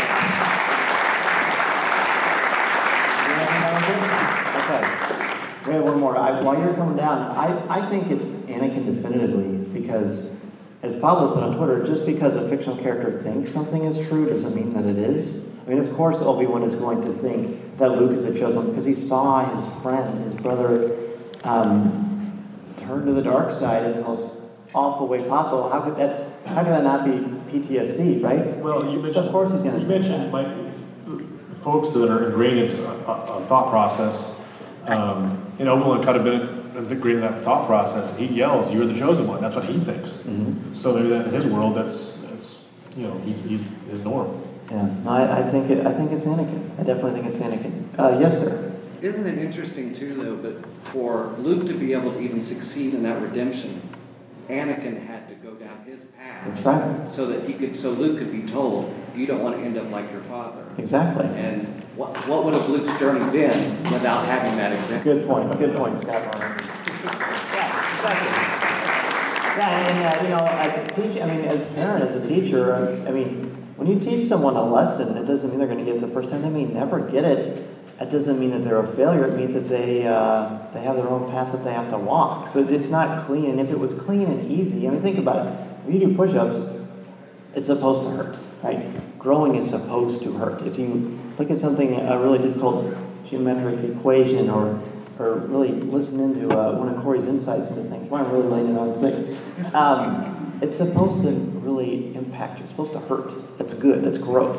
Okay. We have one more. I, while you're coming down, I, I think it's Anakin definitively because, as Pablo said on Twitter, just because a fictional character thinks something is true doesn't mean that it is. I mean, of course, Obi-Wan is going to think that Luke is the chosen one because he saw his friend, his brother, um, turn to the dark side in the most awful way possible. How could that's how could that not be P T S D, right? Well, you mentioned, so of course he's going to. You mentioned like folks that are ingrained in a, a, a thought process. Um, and Obi-Wan kind of been ingrained in that thought process. And he yells, "You're the chosen one." That's what he thinks. Mm-hmm. So maybe that in his world, that's that's you know he's, he's his norm. Yeah, no, I, I think it. I think it's Anakin. I definitely think it's Anakin. Uh, yes, sir. Isn't it interesting too, though, that for Luke to be able to even succeed in that redemption, Anakin had to go down his path. That's right. So that he could, so Luke could be told, "You don't want to end up like your father." Exactly. And what what would have Luke's journey been without having that example? Good point. Good point, Scott. Yeah, exactly. Yeah, and uh, you know, I teach. I mean, as a parent, as a teacher, I, I mean, when you teach someone a lesson, it doesn't mean they're going to get it the first time. They may never get it. That doesn't mean that they're a failure. It means that they uh, they have their own path that they have to walk. So it's not clean. And if it was clean and easy, I mean, think about it. When you do push-ups, it's supposed to hurt, right? Growing is supposed to hurt. If you look at something, a really difficult geometric equation, or or really listen into uh, one of Corey's insights into things, why I'm really laying it on thick. Um, it's supposed to really impact you. It's supposed to hurt. That's good. That's growth.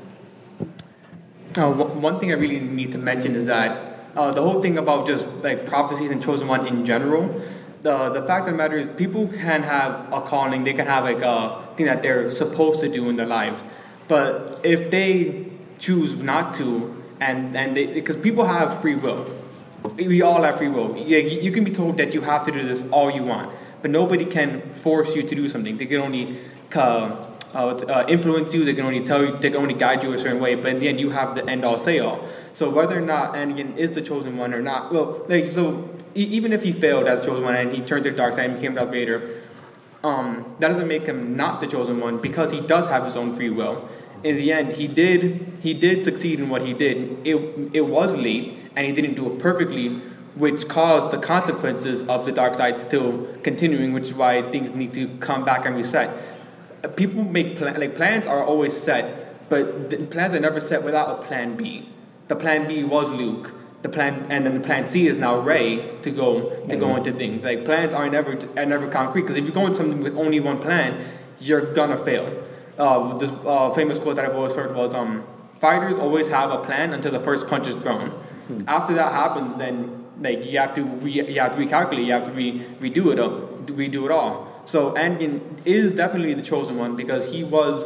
Uh, one thing I really need to mention is that uh, the whole thing about just like prophecies and chosen one in general, the the fact of the matter is people can have a calling, they can have like a thing that they're supposed to do in their lives, but if they choose not to, and and they, because people have free will, we all have free will. You, you can be told that you have to do this all you want, but nobody can force you to do something. They can only uh, Uh, uh, influence you, they can only tell you, they can only guide you a certain way, but in the end you have the end all say all. So whether or not Anakin is the chosen one or not, well, like, so e- even if he failed as the chosen one and he turned to the dark side and became Darth Vader, um, that doesn't make him not the chosen one, because he does have his own free will. In the end, he did he did succeed in what he did. It it was late, and he didn't do it perfectly, which caused the consequences of the dark side still continuing, which is why things need to come back and reset. People make plan, like plans are always set, but the plans are never set without a plan B. The plan B was Luke. The plan, and then the plan C is now Rey to go to go into things. Like plans are never are never concrete, because if you go into something with only one plan, you're gonna fail. Uh, this uh, famous quote that I've always heard was, um, "Fighters always have a plan until the first punch is thrown." Hmm. After that happens, then like you have to re, you have to recalculate, you have to re, redo it, all, redo it all. So Anakin is definitely the chosen one, because he was,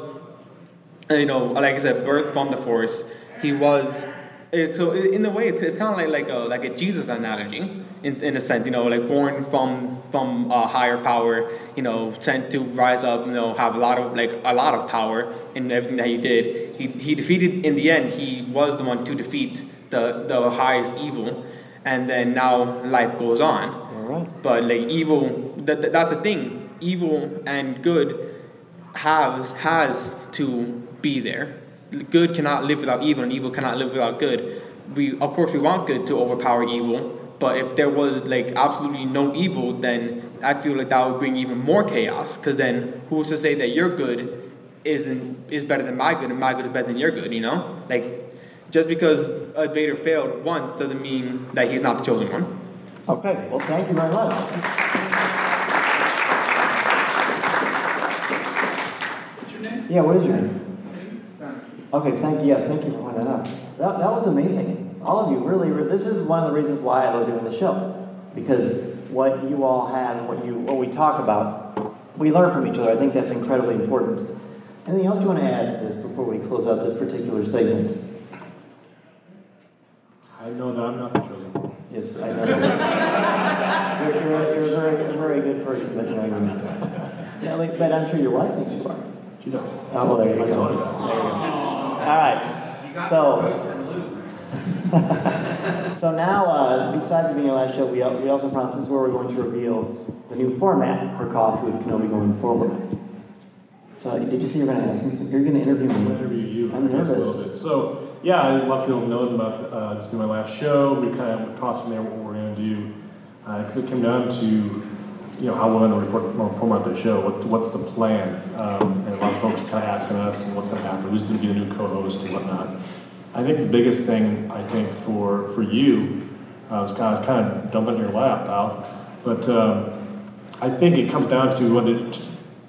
you know, like I said, birthed from the Force. He was, it, so in a way, it's, it's kind of like like a like a Jesus analogy, in in a sense, you know, like born from from a higher power, you know, sent to rise up, you know, have a lot of like a lot of power in everything that he did. He he defeated, in the end, he was the one to defeat the the highest evil, and then now life goes on. All right. But like evil, that, that that's a thing. Evil and good has has to be there. Good cannot live without evil, and evil cannot live without good. We, of course, we want good to overpower evil, but if there was like absolutely no evil, then I feel like that would bring even more chaos. Because then, who's to say that your good isn't is better than my good, and my good is better than your good? You know, like just because uh, Vader failed once doesn't mean that he's not the chosen one. Okay. Well, thank you very much. Yeah, what is your name? Okay, thank you. Yeah, thank you for pointing that out. That, that was amazing. All of you really, really, this is one of the reasons why I love doing the show. Because what you all have and what you what we talk about, we learn from each other. I think that's incredibly important. Anything else you want to add to this before we close out this particular segment? I know that I'm not the chosen one. Yes, I know. you're, you're, you're a very, a very good person, but you know you're not. Yeah, like, but I'm sure your wife thinks you are. She does. Oh, well, there you go. There you go. All right. So, so now, uh, besides it being our last show, we, we also promised this is where we're going to reveal the new format for Coffee with Kenobi going forward. So, did you say you were going to ask me something? You're going to interview me? I'm going to interview you. I'm nervous. A little bit. So, yeah, a lot of people know about uh, this will be my last show. We kind of tossed from there what we're going to do. Because uh, it came down to, you know, how we're going to reform, format the show. What, what's the plan? Um, and a lot of folks are kind of asking us, and what's going to happen? Who's going to be the new co-host and whatnot? I think the biggest thing, I think, for for you, uh, was kind of, kind of dumping in your lap, pal. But um, I think it comes down to what it,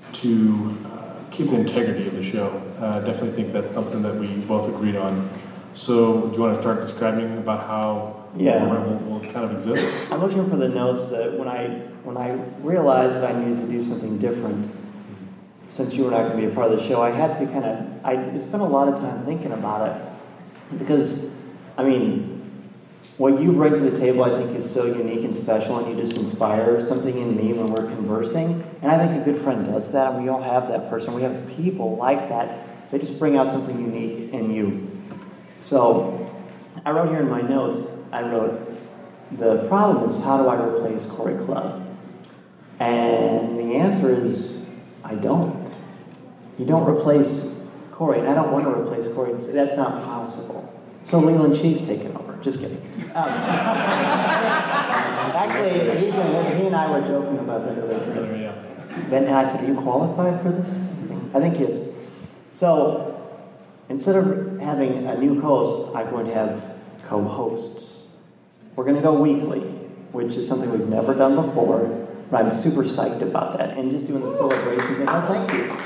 to uh, keep the integrity of the show. Uh, I definitely think that's something that we both agreed on. So, do you want to start describing about how Yeah. the format will, will kind of exist? I'm looking for the notes that when I when I realized that I needed to do something different, since you were not going to be a part of the show, I had to kind of, I spent a lot of time thinking about it. Because, I mean, what you bring to the table I think is so unique and special, and you just inspire something in me when we're conversing. And I think a good friend does that, and we all have that person. We have people like that. They just bring out something unique in you. So, I wrote here in my notes, I wrote, the problem is, how do I replace Corey Clubb? And the answer is, I don't. You don't replace Corey, and I don't want to replace Corey. That's not possible. So Leland Cheese taking over. Just kidding. Um, actually, he, he and I were joking about that earlier. Yeah. And I said, are you qualified for this? I think he is. So instead of having a new co-host, I'm going to have co-hosts. We're going to go weekly, which is something we've never done before. But I'm super psyched about that. And just doing the celebration thing. Oh, thank you.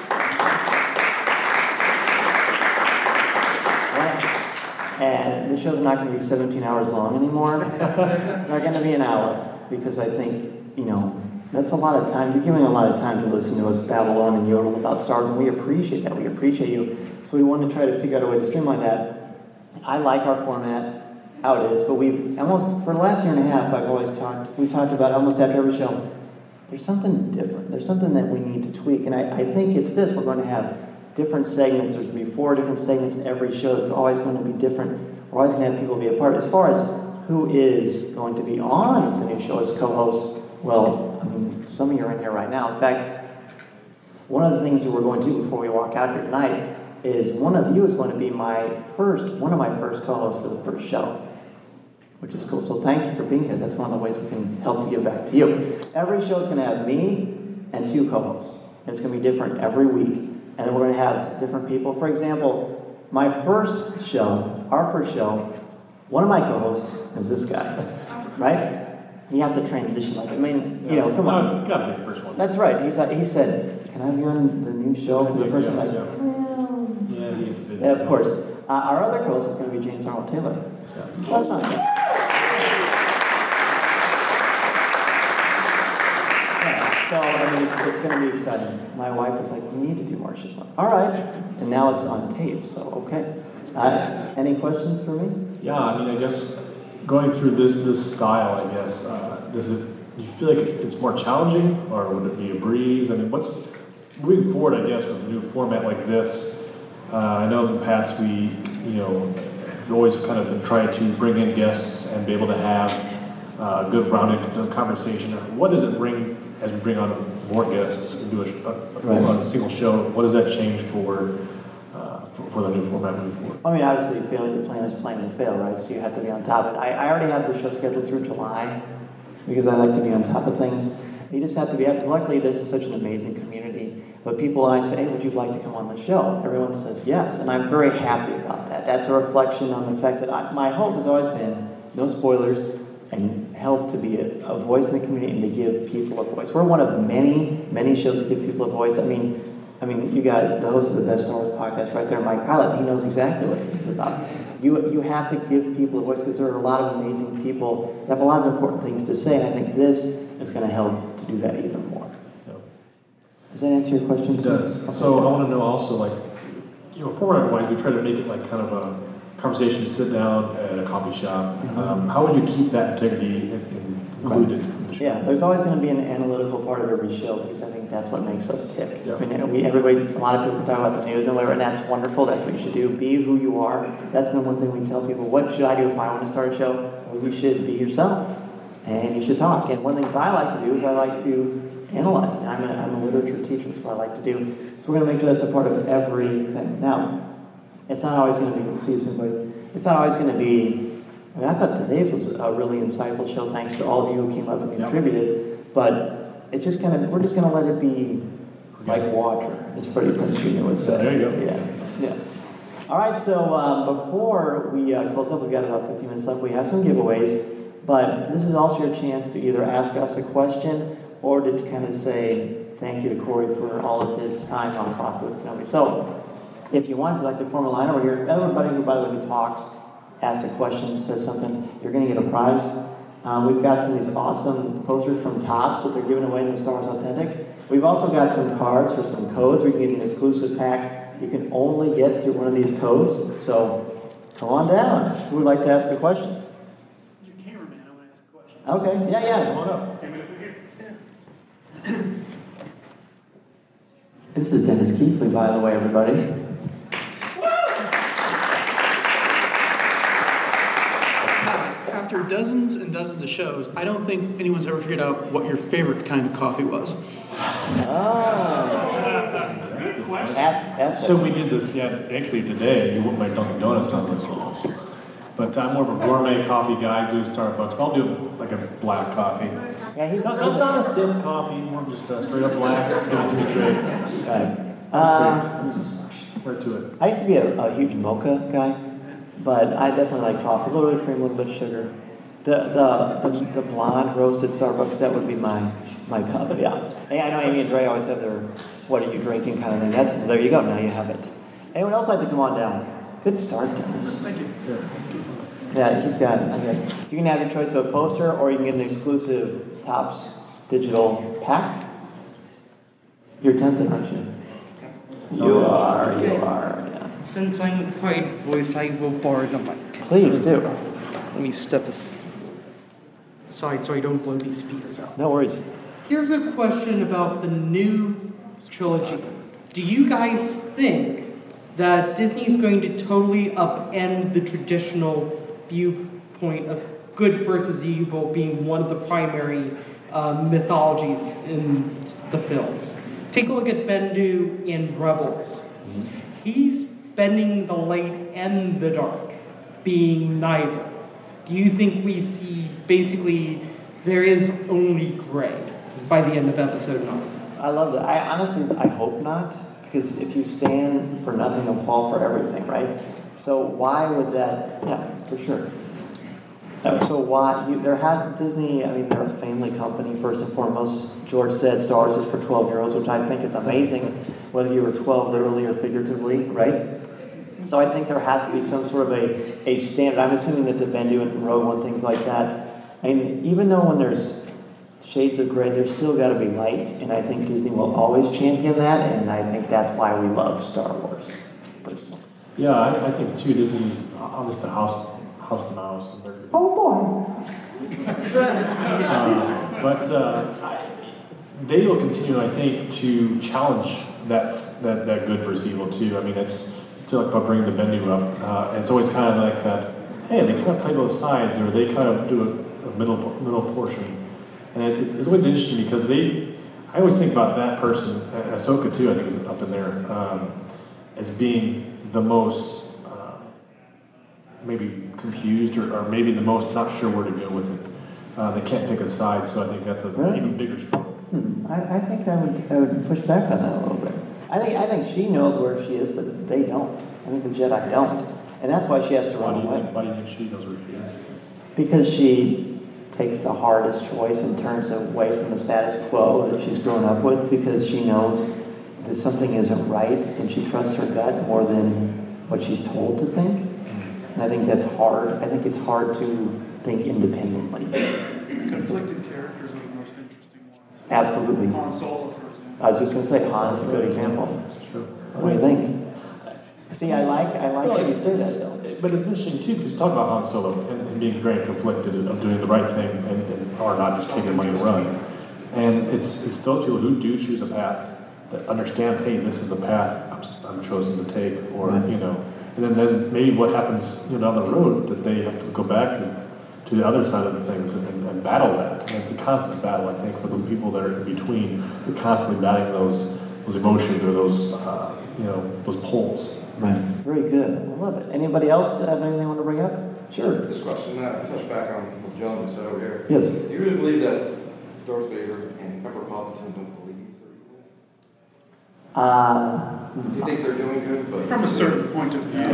And the show's not going to be seventeen hours long anymore. They're going to be an hour. Because I think, you know, that's a lot of time. You're giving a lot of time to listen to us babble on and yodel about Star Wars. And we appreciate that. We appreciate you. So we want to try to figure out a way to streamline that. I like our format, how it is. But we've almost, for the last year and a half, I've always talked, we've talked about almost after every show, there's something different. There's something that we need to tweak. And I, I think it's this. We're going to have different segments. There's going to be four different segments in every show. It's always going to be different. We're always going to have people be a part. As far as who is going to be on the new show as co-hosts, well, I mean, some of you are in here right now. In fact, one of the things that we're going to do before we walk out here tonight is one of you is going to be my first, one of my first co-hosts for the first show. Which is cool. So thank you for being here. That's one of the ways we can help to give back to you. Every show is going to have me and two co-hosts. It's going to be different every week. And then we're going to have different people. For example, my first show, our first show, one of my co-hosts is this guy. Right? You have to transition like, I mean, you know, come on. You got to be the first one. That's right. He's like, he said, can I be on the new show for the first time? Like, well. Yeah, he's yeah, of course. Uh, our other co-host is going to be James Arnold Taylor. Yeah. That's not bad. So, I mean, it's, it's going to be exciting. My wife is like, we need to do more. She's like, all right. And now it's on tape, so okay. Uh, any questions for me? Yeah, I mean, I guess going through this this style, I guess, uh, does it, do you feel like it's more challenging, or would it be a breeze? I mean, what's, moving forward, I guess, with a new format like this, uh, I know in the past we, you know, have always kind of been trying to bring in guests and be able to have uh, a good rounded conversation. What does it bring as we bring on more guests and do a, a, right. a single show? What does that change for, uh, for for the new format moving forward? I mean, obviously, failing to plan is planning to fail, right? So you have to be on top of it. I, I already have the show scheduled through July because I like to be on top of things. You just have to be. Luckily, this is such an amazing community. But people, I say, hey, would you like to come on the show? Everyone says yes, and I'm very happy about that. That's a reflection on the fact that I, my hope has always been no spoilers, and help to be a, a voice in the community and to give people a voice. We're one of many, many shows that give people a voice. I mean, I mean, you got the host of the Best Star Wars podcast right there, Mike Pilot. He knows exactly what this is about. You you have to give people a voice because there are a lot of amazing people that have a lot of important things to say, and I think this is going to help to do that even more. Yep. Does that answer your question? It does. Okay. So I want to know also, like, you know, format-wise, we try to make it like kind of a conversation to sit down at a coffee shop. Mm-hmm. Um, how would you keep that integrity in, in included? In the show? Yeah, there's always going to be an analytical part of every show because I think that's what makes us tick. Yeah. I mean, we, everybody, a lot of people talk about the news and whatever, and that's wonderful. That's what you should do. Be who you are. That's the one thing we tell people. What should I do if I want to start a show? Well, you should be yourself, and you should talk. And one of the things I like to do is I like to analyze it. I'm a, I'm a literature teacher. That's what I like to do. So we're going to make sure that's a part of everything. Now, it's not always going to be, see you soon, buddy. It's not always going to be, I mean, I thought today's was a really insightful show, thanks to all of you who came up and contributed, but it just kind of, we're just going to let it be like water, as Freddie Prinze Junior would say. There you go. Yeah, yeah. All right, so um, before we uh, close up, we've got about fifteen minutes left. We have some giveaways, but this is also your chance to either ask us a question or to kind of say thank you to Corey for all of his time on Coffee with Kenobi. So, if you want, if you'd like to form a line over here, everybody who, by the way, who talks asks a question, says something, you're going to get a prize. Um, we've got some of these awesome posters from Topps that they're giving away in the Star Wars Authentics. We've also got some cards or some codes where you can get an exclusive pack you can only get through one of these codes. So come on down. Who would like to ask a question? Your cameraman, I want to ask a question. Okay, yeah, yeah. Come on up. This is Dennis Keithley, by the way, everybody. After dozens and dozens of shows, I don't think anyone's ever figured out what your favorite kind of coffee was. Oh. That's, that's so we did this, yeah, actually today, you wouldn't like Dunkin' Donuts on this one. But I'm more of a gourmet coffee guy, do Starbucks. But I'll do like a black coffee. Yeah, he's not, not, not a sip coffee, more just uh, straight up black. Give it to me straight. Got it. Uh, Right to it. I used to be a, a huge mocha guy, but I definitely like coffee. A little bit of cream, a little bit of sugar. The the the, the blonde roasted Starbucks, that would be my my cup. Yeah. Hey, I know Amy and Dre always have their "what are you drinking" kind of thing. That's there you go. Now you have it. Anyone else like to come on down? Good start, Dennis. Thank you. Yeah, he's got. Okay. You can have your choice of a poster, or you can get an exclusive Topps digital pack. You're tempted, aren't you? You are. You are. Yeah. Since I'm quite voiced, I will borrow the mic. Please do. Let me step aside so I don't blow these speakers out. No worries. Here's a question about the new trilogy. Do you guys think that Disney's going to totally upend the traditional viewpoint of good versus evil being one of the primary uh, mythologies in the films? Take a look at Bendu in Rebels. He's bending the light and the dark, being neither. Do you think we see basically there is only gray by the end of episode nine? I love that. I honestly, I hope not, because if you stand for nothing, you'll fall for everything, right? So why would that? Yeah, for sure. Uh, so why you, there has Disney? I mean, they're a family company first and foremost. George said Star Wars is for twelve-year-olds, which I think is amazing, whether you were twelve literally or figuratively, right? So I think there has to be some sort of a, a standard. I'm assuming that the Bendu and Rogue One, things like that. I mean, even though when there's shades of gray, there's still got to be light, and I think Disney will always champion that, and I think that's why we love Star Wars. Personally. Yeah, I, I think too. Disney's obviously the house, house of mouse, and they're oh boy. uh, but uh, they will continue, I think, to challenge that that that good versus evil too. I mean, it's to like about bringing the Bendu up. Uh, and it's always kind of like that. Hey, they kind of play both sides, or they kind of do a, a middle middle portion. And it, it's always interesting because they. I always think about that person, and Ahsoka too. I think is up in there um, as being the most uh, maybe confused, or, or maybe the most not sure where to go with it. Uh, they can't pick a side, so I think that's a really? even bigger struggle. Hmm. I, I think I would I would push back on that a little bit. I think I think she knows where she is, but they don't. I think the Jedi don't, and that's why she has to why run do you away. think, why do you think she knows where she is? Because she takes the hardest choice and turns away from the status quo that she's grown up with, because she knows that something isn't right, and she trusts her gut more than what she's told to think. And I think that's hard. I think it's hard to think independently. Conflicted characters are the most interesting ones. Absolutely. Han Solo, for example. I was just going to say, Han is a good example. What do you think? See, I like I like Well, how you it's- say it's- that, though. But it's interesting too, because you talk about Han Solo and, and being very conflicted of doing the right thing and, and or not just taking the money to run. And it's it's those people who do choose a path that understand, hey, this is a path I'm, I'm chosen to take, or Right. you know, and then, then maybe what happens you know, down the road that they have to go back to, to the other side of the things and, and, and battle that. And it's a constant battle, I think, for the people that are in between. They're constantly battling those those emotions or those uh, you know those poles. Right. Very good. I love it. Anybody else have anything they want to bring up? Sure. This question, uh, touch back on what the gentleman said over here. Yes. Do you really believe that Darth Vader and Emperor Palpatine don't believe they're evil? Uh, Do you think they're doing good? But From a certain point of view.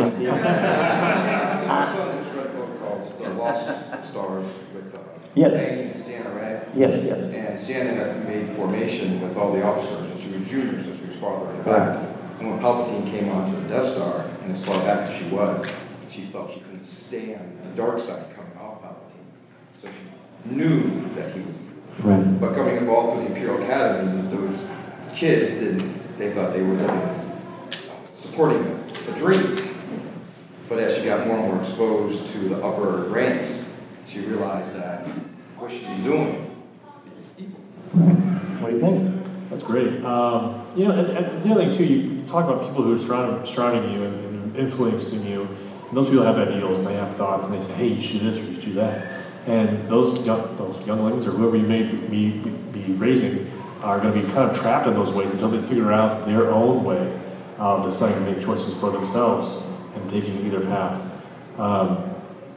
I saw this red book called The Lost Stars with uh, Yes. Anakin and Sienna, right? Yes, yes. And Sienna had made formation with all the officers, and she was junior, so she was farther in the Correct. back. And when Palpatine came onto the Death Star, and as far back as she was, she felt she couldn't stand the dark side coming off Palpatine. So she knew that he was evil. Right. But coming up all through the Imperial Academy, those kids didn't, they thought they were living, supporting a dream. But as she got more and more exposed to the upper ranks, she realized that what she's doing is evil. What do you think? That's great. Um, you know, and, and the other thing too, you talk about people who are surrounding, surrounding you and, and influencing you. And those people have ideals and they have thoughts and they say, hey, you should do this or you should do that. And those young, those younglings or whoever you may be, be, be raising are going to be kind of trapped in those ways until they figure out their own way of deciding to make choices for themselves and taking either path. Um,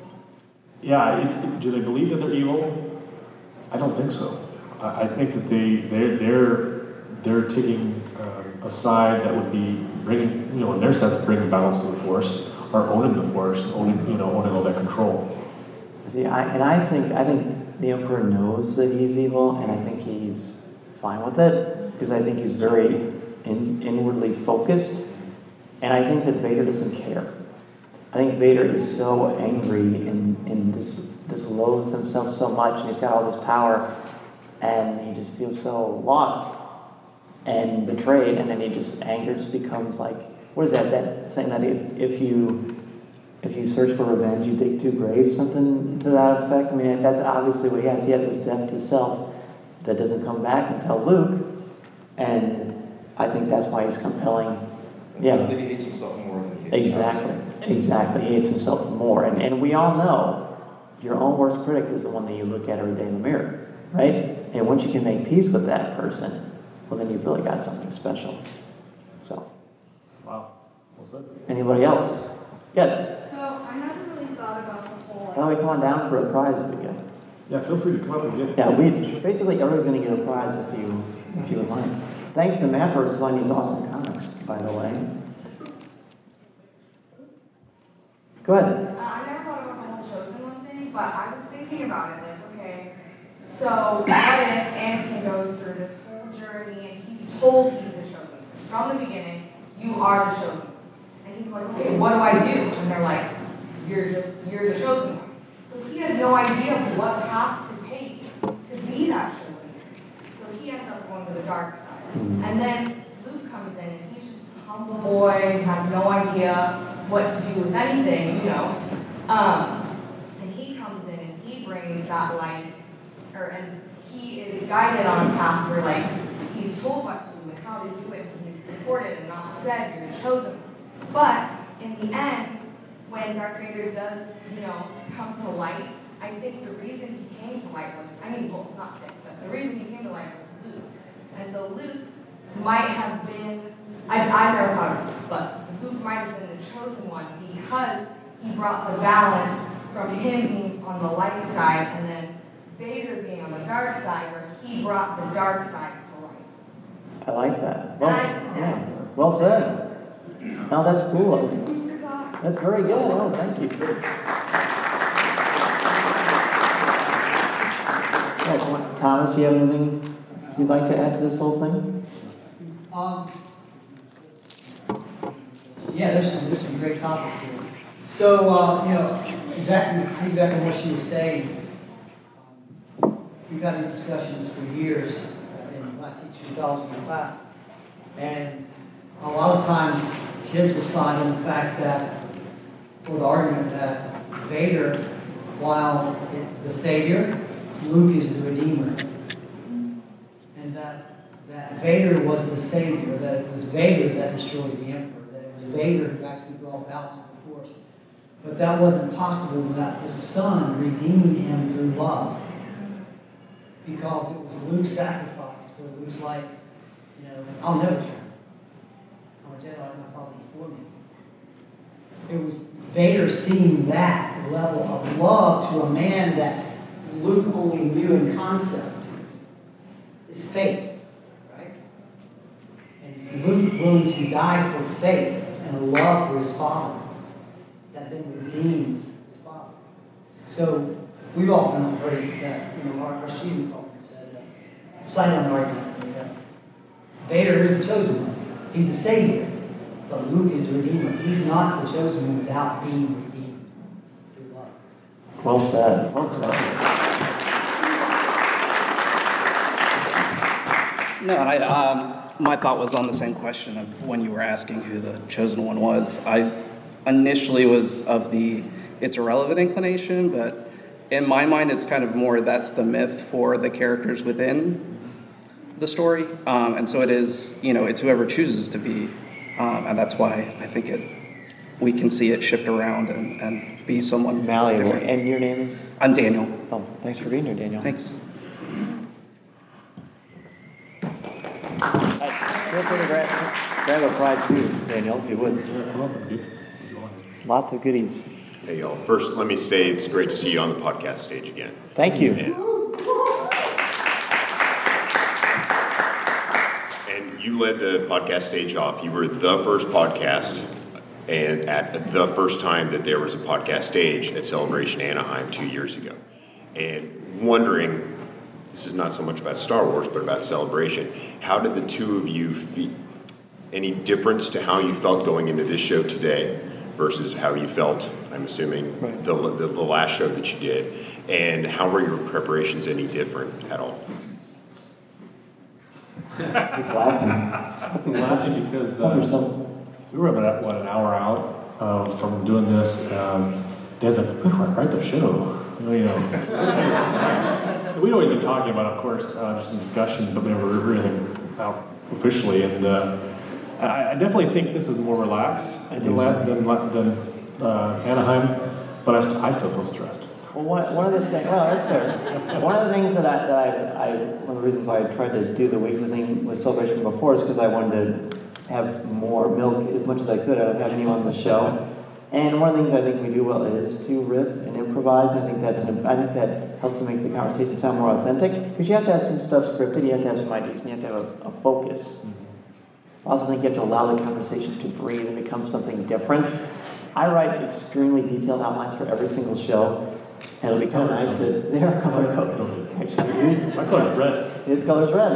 yeah, it's, do they believe that they're evil? I don't think so. I, I think that they they're they're they're taking uh, a side that would be bringing, you know, in their sense, bringing balance to the Force, or owning the Force, owning, you know, owning all that control. See, I, and I think I think the Emperor knows that he's evil, and I think he's fine with it because I think he's very in, inwardly focused, and I think that Vader doesn't care. I think Vader is so angry and, and just, just loathes himself so much, and he's got all this power, and he just feels so lost and betrayed, and then he just anger just becomes like, what is that? That saying that if, if you if you search for revenge, you dig two graves, something to that effect. I mean, that's obviously what he has. He has this death to self that doesn't come back until Luke, and I think that's why he's compelling. Yeah, I think he hates himself more than he hates exactly, exactly. He hates himself more, and and we all know your own worst critic is the one that you look at every day in the mirror, right? And once you can make peace with that person, well, then you've really got something special. So, wow. What's that? Anybody else? Yes. So I never really thought about the whole. Why don't we come on down for a prize if we get? Yeah, feel free to come up and get it. Yeah, we basically everybody's going to get a prize if you if you would like. Thanks to Matt for supplying these awesome comics, by the way. Go ahead. Uh, I never thought about the whole chosen one thing, but I was thinking about it. Like, okay, so what if Anakin goes through this whole journey and he's told he's the chosen from the beginning? You are the chosen. And he's like, okay, what do I do? And they're like, you're just, you're the chosen one. So he has no idea what path to take to be that chosen one. So he ends up going to the dark side. And then Luke comes in and he's just a humble boy, has no idea what to do with anything, you know. Um, and he comes in and he brings that light, or and he is guided on a path where like he's told what to do and how to do it, and he's supported and not said, you're the chosen one. But in the end, when Darth Vader does, you know, come to light, I think the reason he came to light was, I mean, well, not think, but the reason he came to light was Luke. And so Luke might have been, I, I've never thought of this, but Luke might have been the chosen one because he brought the balance from him being on the light side and then Vader being on the dark side, where he brought the dark side to light. I like that. Well, yeah, well said. No, that's cool. That's very good. Oh, thank you. Yeah, come on. Thomas, you have anything you'd like to add to this whole thing? Um, yeah, there's some, there's some great topics here. So, uh, you know, exactly, piggyback on what she was saying, um, we've had these discussions for years uh, in my teaching mythology class, and a lot of times kids will side on the fact that, or the argument that Vader, while it, the Savior, Luke is the Redeemer. And that, that Vader was the Savior, that it was Vader that destroys the Emperor, that it was Vader who actually brought balance to the Force. But that wasn't possible without the Son redeeming him through love. Because it was Luke's sacrifice, where Luke's like, you know, I'll never turn. I'm a Jedi like my father before me. It was Vader seeing that level of love to a man that Luke only knew in concept is faith, right? And Luke willing to die for faith and a love for his father that then redeems his father. So we've often heard that, you know, our, our students often said that, side on argument, that Vader is the chosen one. He's the Savior, but Luke is the Redeemer. He's not the chosen one without being redeemed. Well said. Well said. No, and I, um, my thought was on the same question of when you were asking who the chosen one was. I initially was of the it's irrelevant inclination, but in my mind, it's kind of more that's the myth for the characters within the story. Um, and so it is, you know, it's whoever chooses to be. Um, and that's why I think it we can see it shift around and, and be someone malleable. different. And your name is? I'm Daniel. Oh, thanks for being here, Daniel. Thanks. Feel free to grab, grab a prize too, Daniel, if you would. Lots of goodies. Hey, y'all. First, let me say it's great to see you on the podcast stage again. Thank you. And, and you led the podcast stage off. You were the first podcast, and at the first time that there was a podcast stage at Celebration Anaheim two years ago. And wondering, this is not so much about Star Wars, but about Celebration. How did the two of you feel? Any difference to how you felt going into this show today versus how you felt, I'm assuming, right. the, the the last show that you did? And how were your preparations any different at all? He's laughing. He's laughing because uh, we were about, what, an hour out uh, from doing this. Um, Dad's like, we don't write the show. You know. We'd always been talking about, of course, uh, just in discussion, but we never really out officially. And uh, I, I definitely think this is more relaxed than, la- than, than uh, Anaheim, but I, st- I still feel stressed. Well, one, one of the things, well, that's fair. One of the things that I, that I, I, one of the reasons why I tried to do the weekly thing with Celebration before is because I wanted to have more milk as much as I could out of having you on the show. And one of the things I think we do well is to riff and improvise, and I think that's an, I think that helps to make the conversation sound more authentic, because you have to have some stuff scripted, you have to have some ideas, and you have to have a, a focus. Mm-hmm. I also think you have to allow the conversation to breathe and become something different. I write extremely detailed outlines for every single show, and it'll be kind of nice to, they are color coded. Actually, my color's red. His color's red.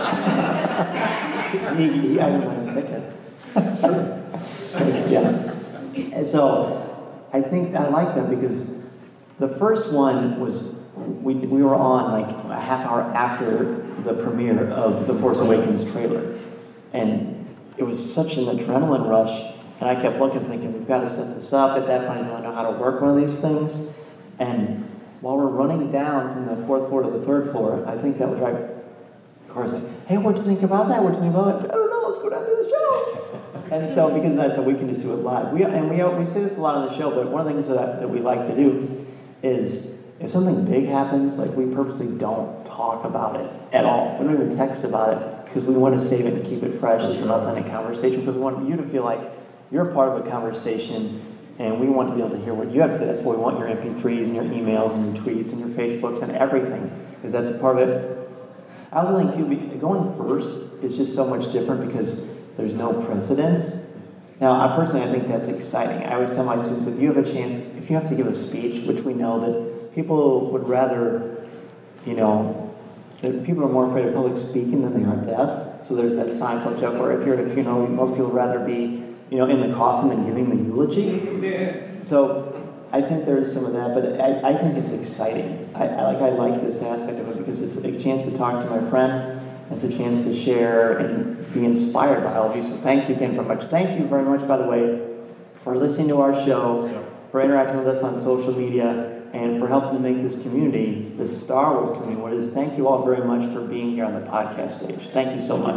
he, he, I didn't let him pick it. That's true. Yeah. And so I think I like them because the first one was, we we were on like a half hour after the premiere of the Force Awakens trailer. And it was such an adrenaline rush. And I kept looking, thinking, we've got to set this up. At that point, I didn't really know how to work one of these things. And while we're running down from the fourth floor to the third floor, I think that was right. Cora's like, hey, what'd you think about that? What'd you think about that? I don't know, let's go down to the show. And so, because that's how we can just do it live. We, and we we say this a lot on the show, but one of the things that, that we like to do is if something big happens, like we purposely don't talk about it at all. We don't even text about it because we want to save it and keep it fresh as an authentic conversation, because we want you to feel like you're part of a conversation and we want to be able to hear what you have to say. That's why we want your M P threes and your emails and your tweets and your Facebooks and everything, because that's a part of it. I also think, too, going first is just so much different because there's no precedence. Now, I personally, I think that's exciting. I always tell my students, if you have a chance, if you have to give a speech, which we know that people would rather, you know, that people are more afraid of public speaking than they are deaf. So there's that Seinfeld joke where if you're at a funeral, most people would rather be, you know, in the coffin than giving the eulogy. So I think there is some of that, but I, I think it's exciting. I, I like I like this aspect of it because it's a chance to talk to my friend. It's a chance to share and be inspired by all of you. So thank you again very much. Thank you very much, by the way, for listening to our show, for interacting with us on social media, and for helping to make this community, this Star Wars community, what it is. Thank you all very much for being here on the podcast stage. Thank you so much.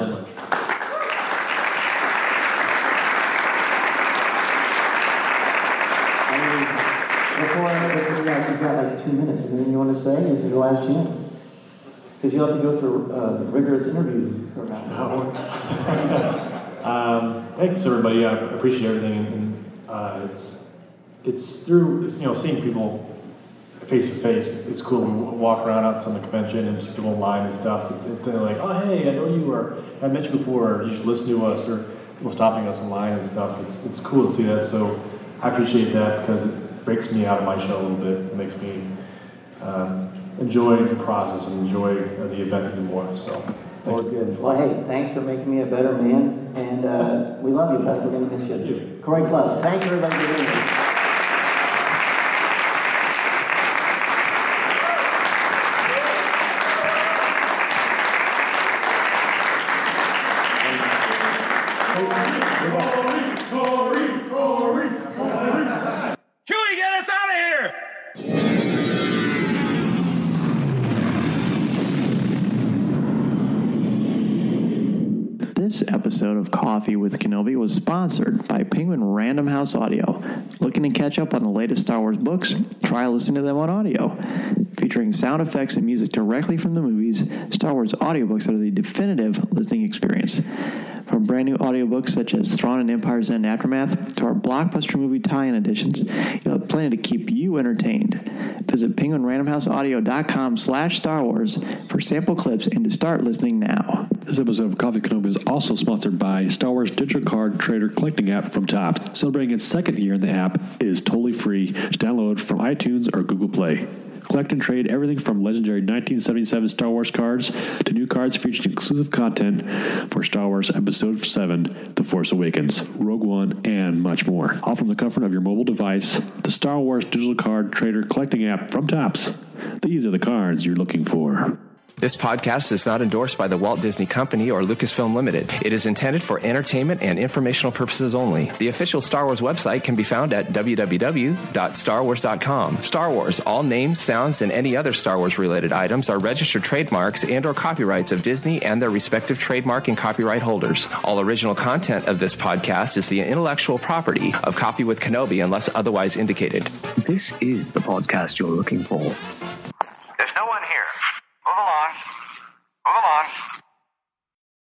Before I before that, you've got like two minutes. Is there anything you want to say? This is your last chance. Because you'll have to go through a uh, rigorous interview for now. um, thanks, everybody. I appreciate everything. And uh, it's it's through, you know, seeing people face to face. It's, it's cool. We walk around outside the convention and see people online and stuff. It's, it's like, oh, hey, I know you, or I met you before, or you should listen to us, or people stopping us online and stuff. It's it's cool to see that. So I appreciate that because it breaks me out of my shell a little bit. It makes me um, enjoy the process and enjoy uh, the event even more. So, well, good. Well, hey, thanks for making me a better man, and uh, we love you, Beth. We're going to miss you. Thank you. Corey Club. Thanks, everybody, for being here. This episode of Coffee with Kenobi was sponsored by Penguin Random House Audio. Looking to catch up on the latest Star Wars books? Try listening to them on audio. Featuring sound effects and music directly from the movies, Star Wars audiobooks are the definitive listening experience. From brand new audiobooks such as Thrawn and Empire's End Aftermath to our blockbuster movie tie-in editions, you'll have plenty to keep you entertained. Visit penguin random house audio dot com slash Star Wars for sample clips and to start listening now. This episode of Coffee Kenobi is also sponsored by Star Wars Digital Card Trader Collecting app from Topps. Celebrating its second year in the app is totally free to download from iTunes or Google Play. Collect and trade everything from legendary nineteen seventy-seven Star Wars cards to new cards featuring exclusive content for Star Wars Episode seven, The Force Awakens, Rogue One, and much more. All from the comfort of your mobile device, the Star Wars Digital Card Trader Collecting app from Topps. These are the cards you're looking for. This podcast is not endorsed by the Walt Disney Company or Lucasfilm Limited. It is intended for entertainment and informational purposes only. The official Star Wars website can be found at w w w dot star wars dot com. Star Wars, all names, sounds, and any other Star Wars-related items are registered trademarks and or copyrights of Disney and their respective trademark and copyright holders. All original content of this podcast is the intellectual property of Coffee with Kenobi unless otherwise indicated. This is the podcast you're looking for.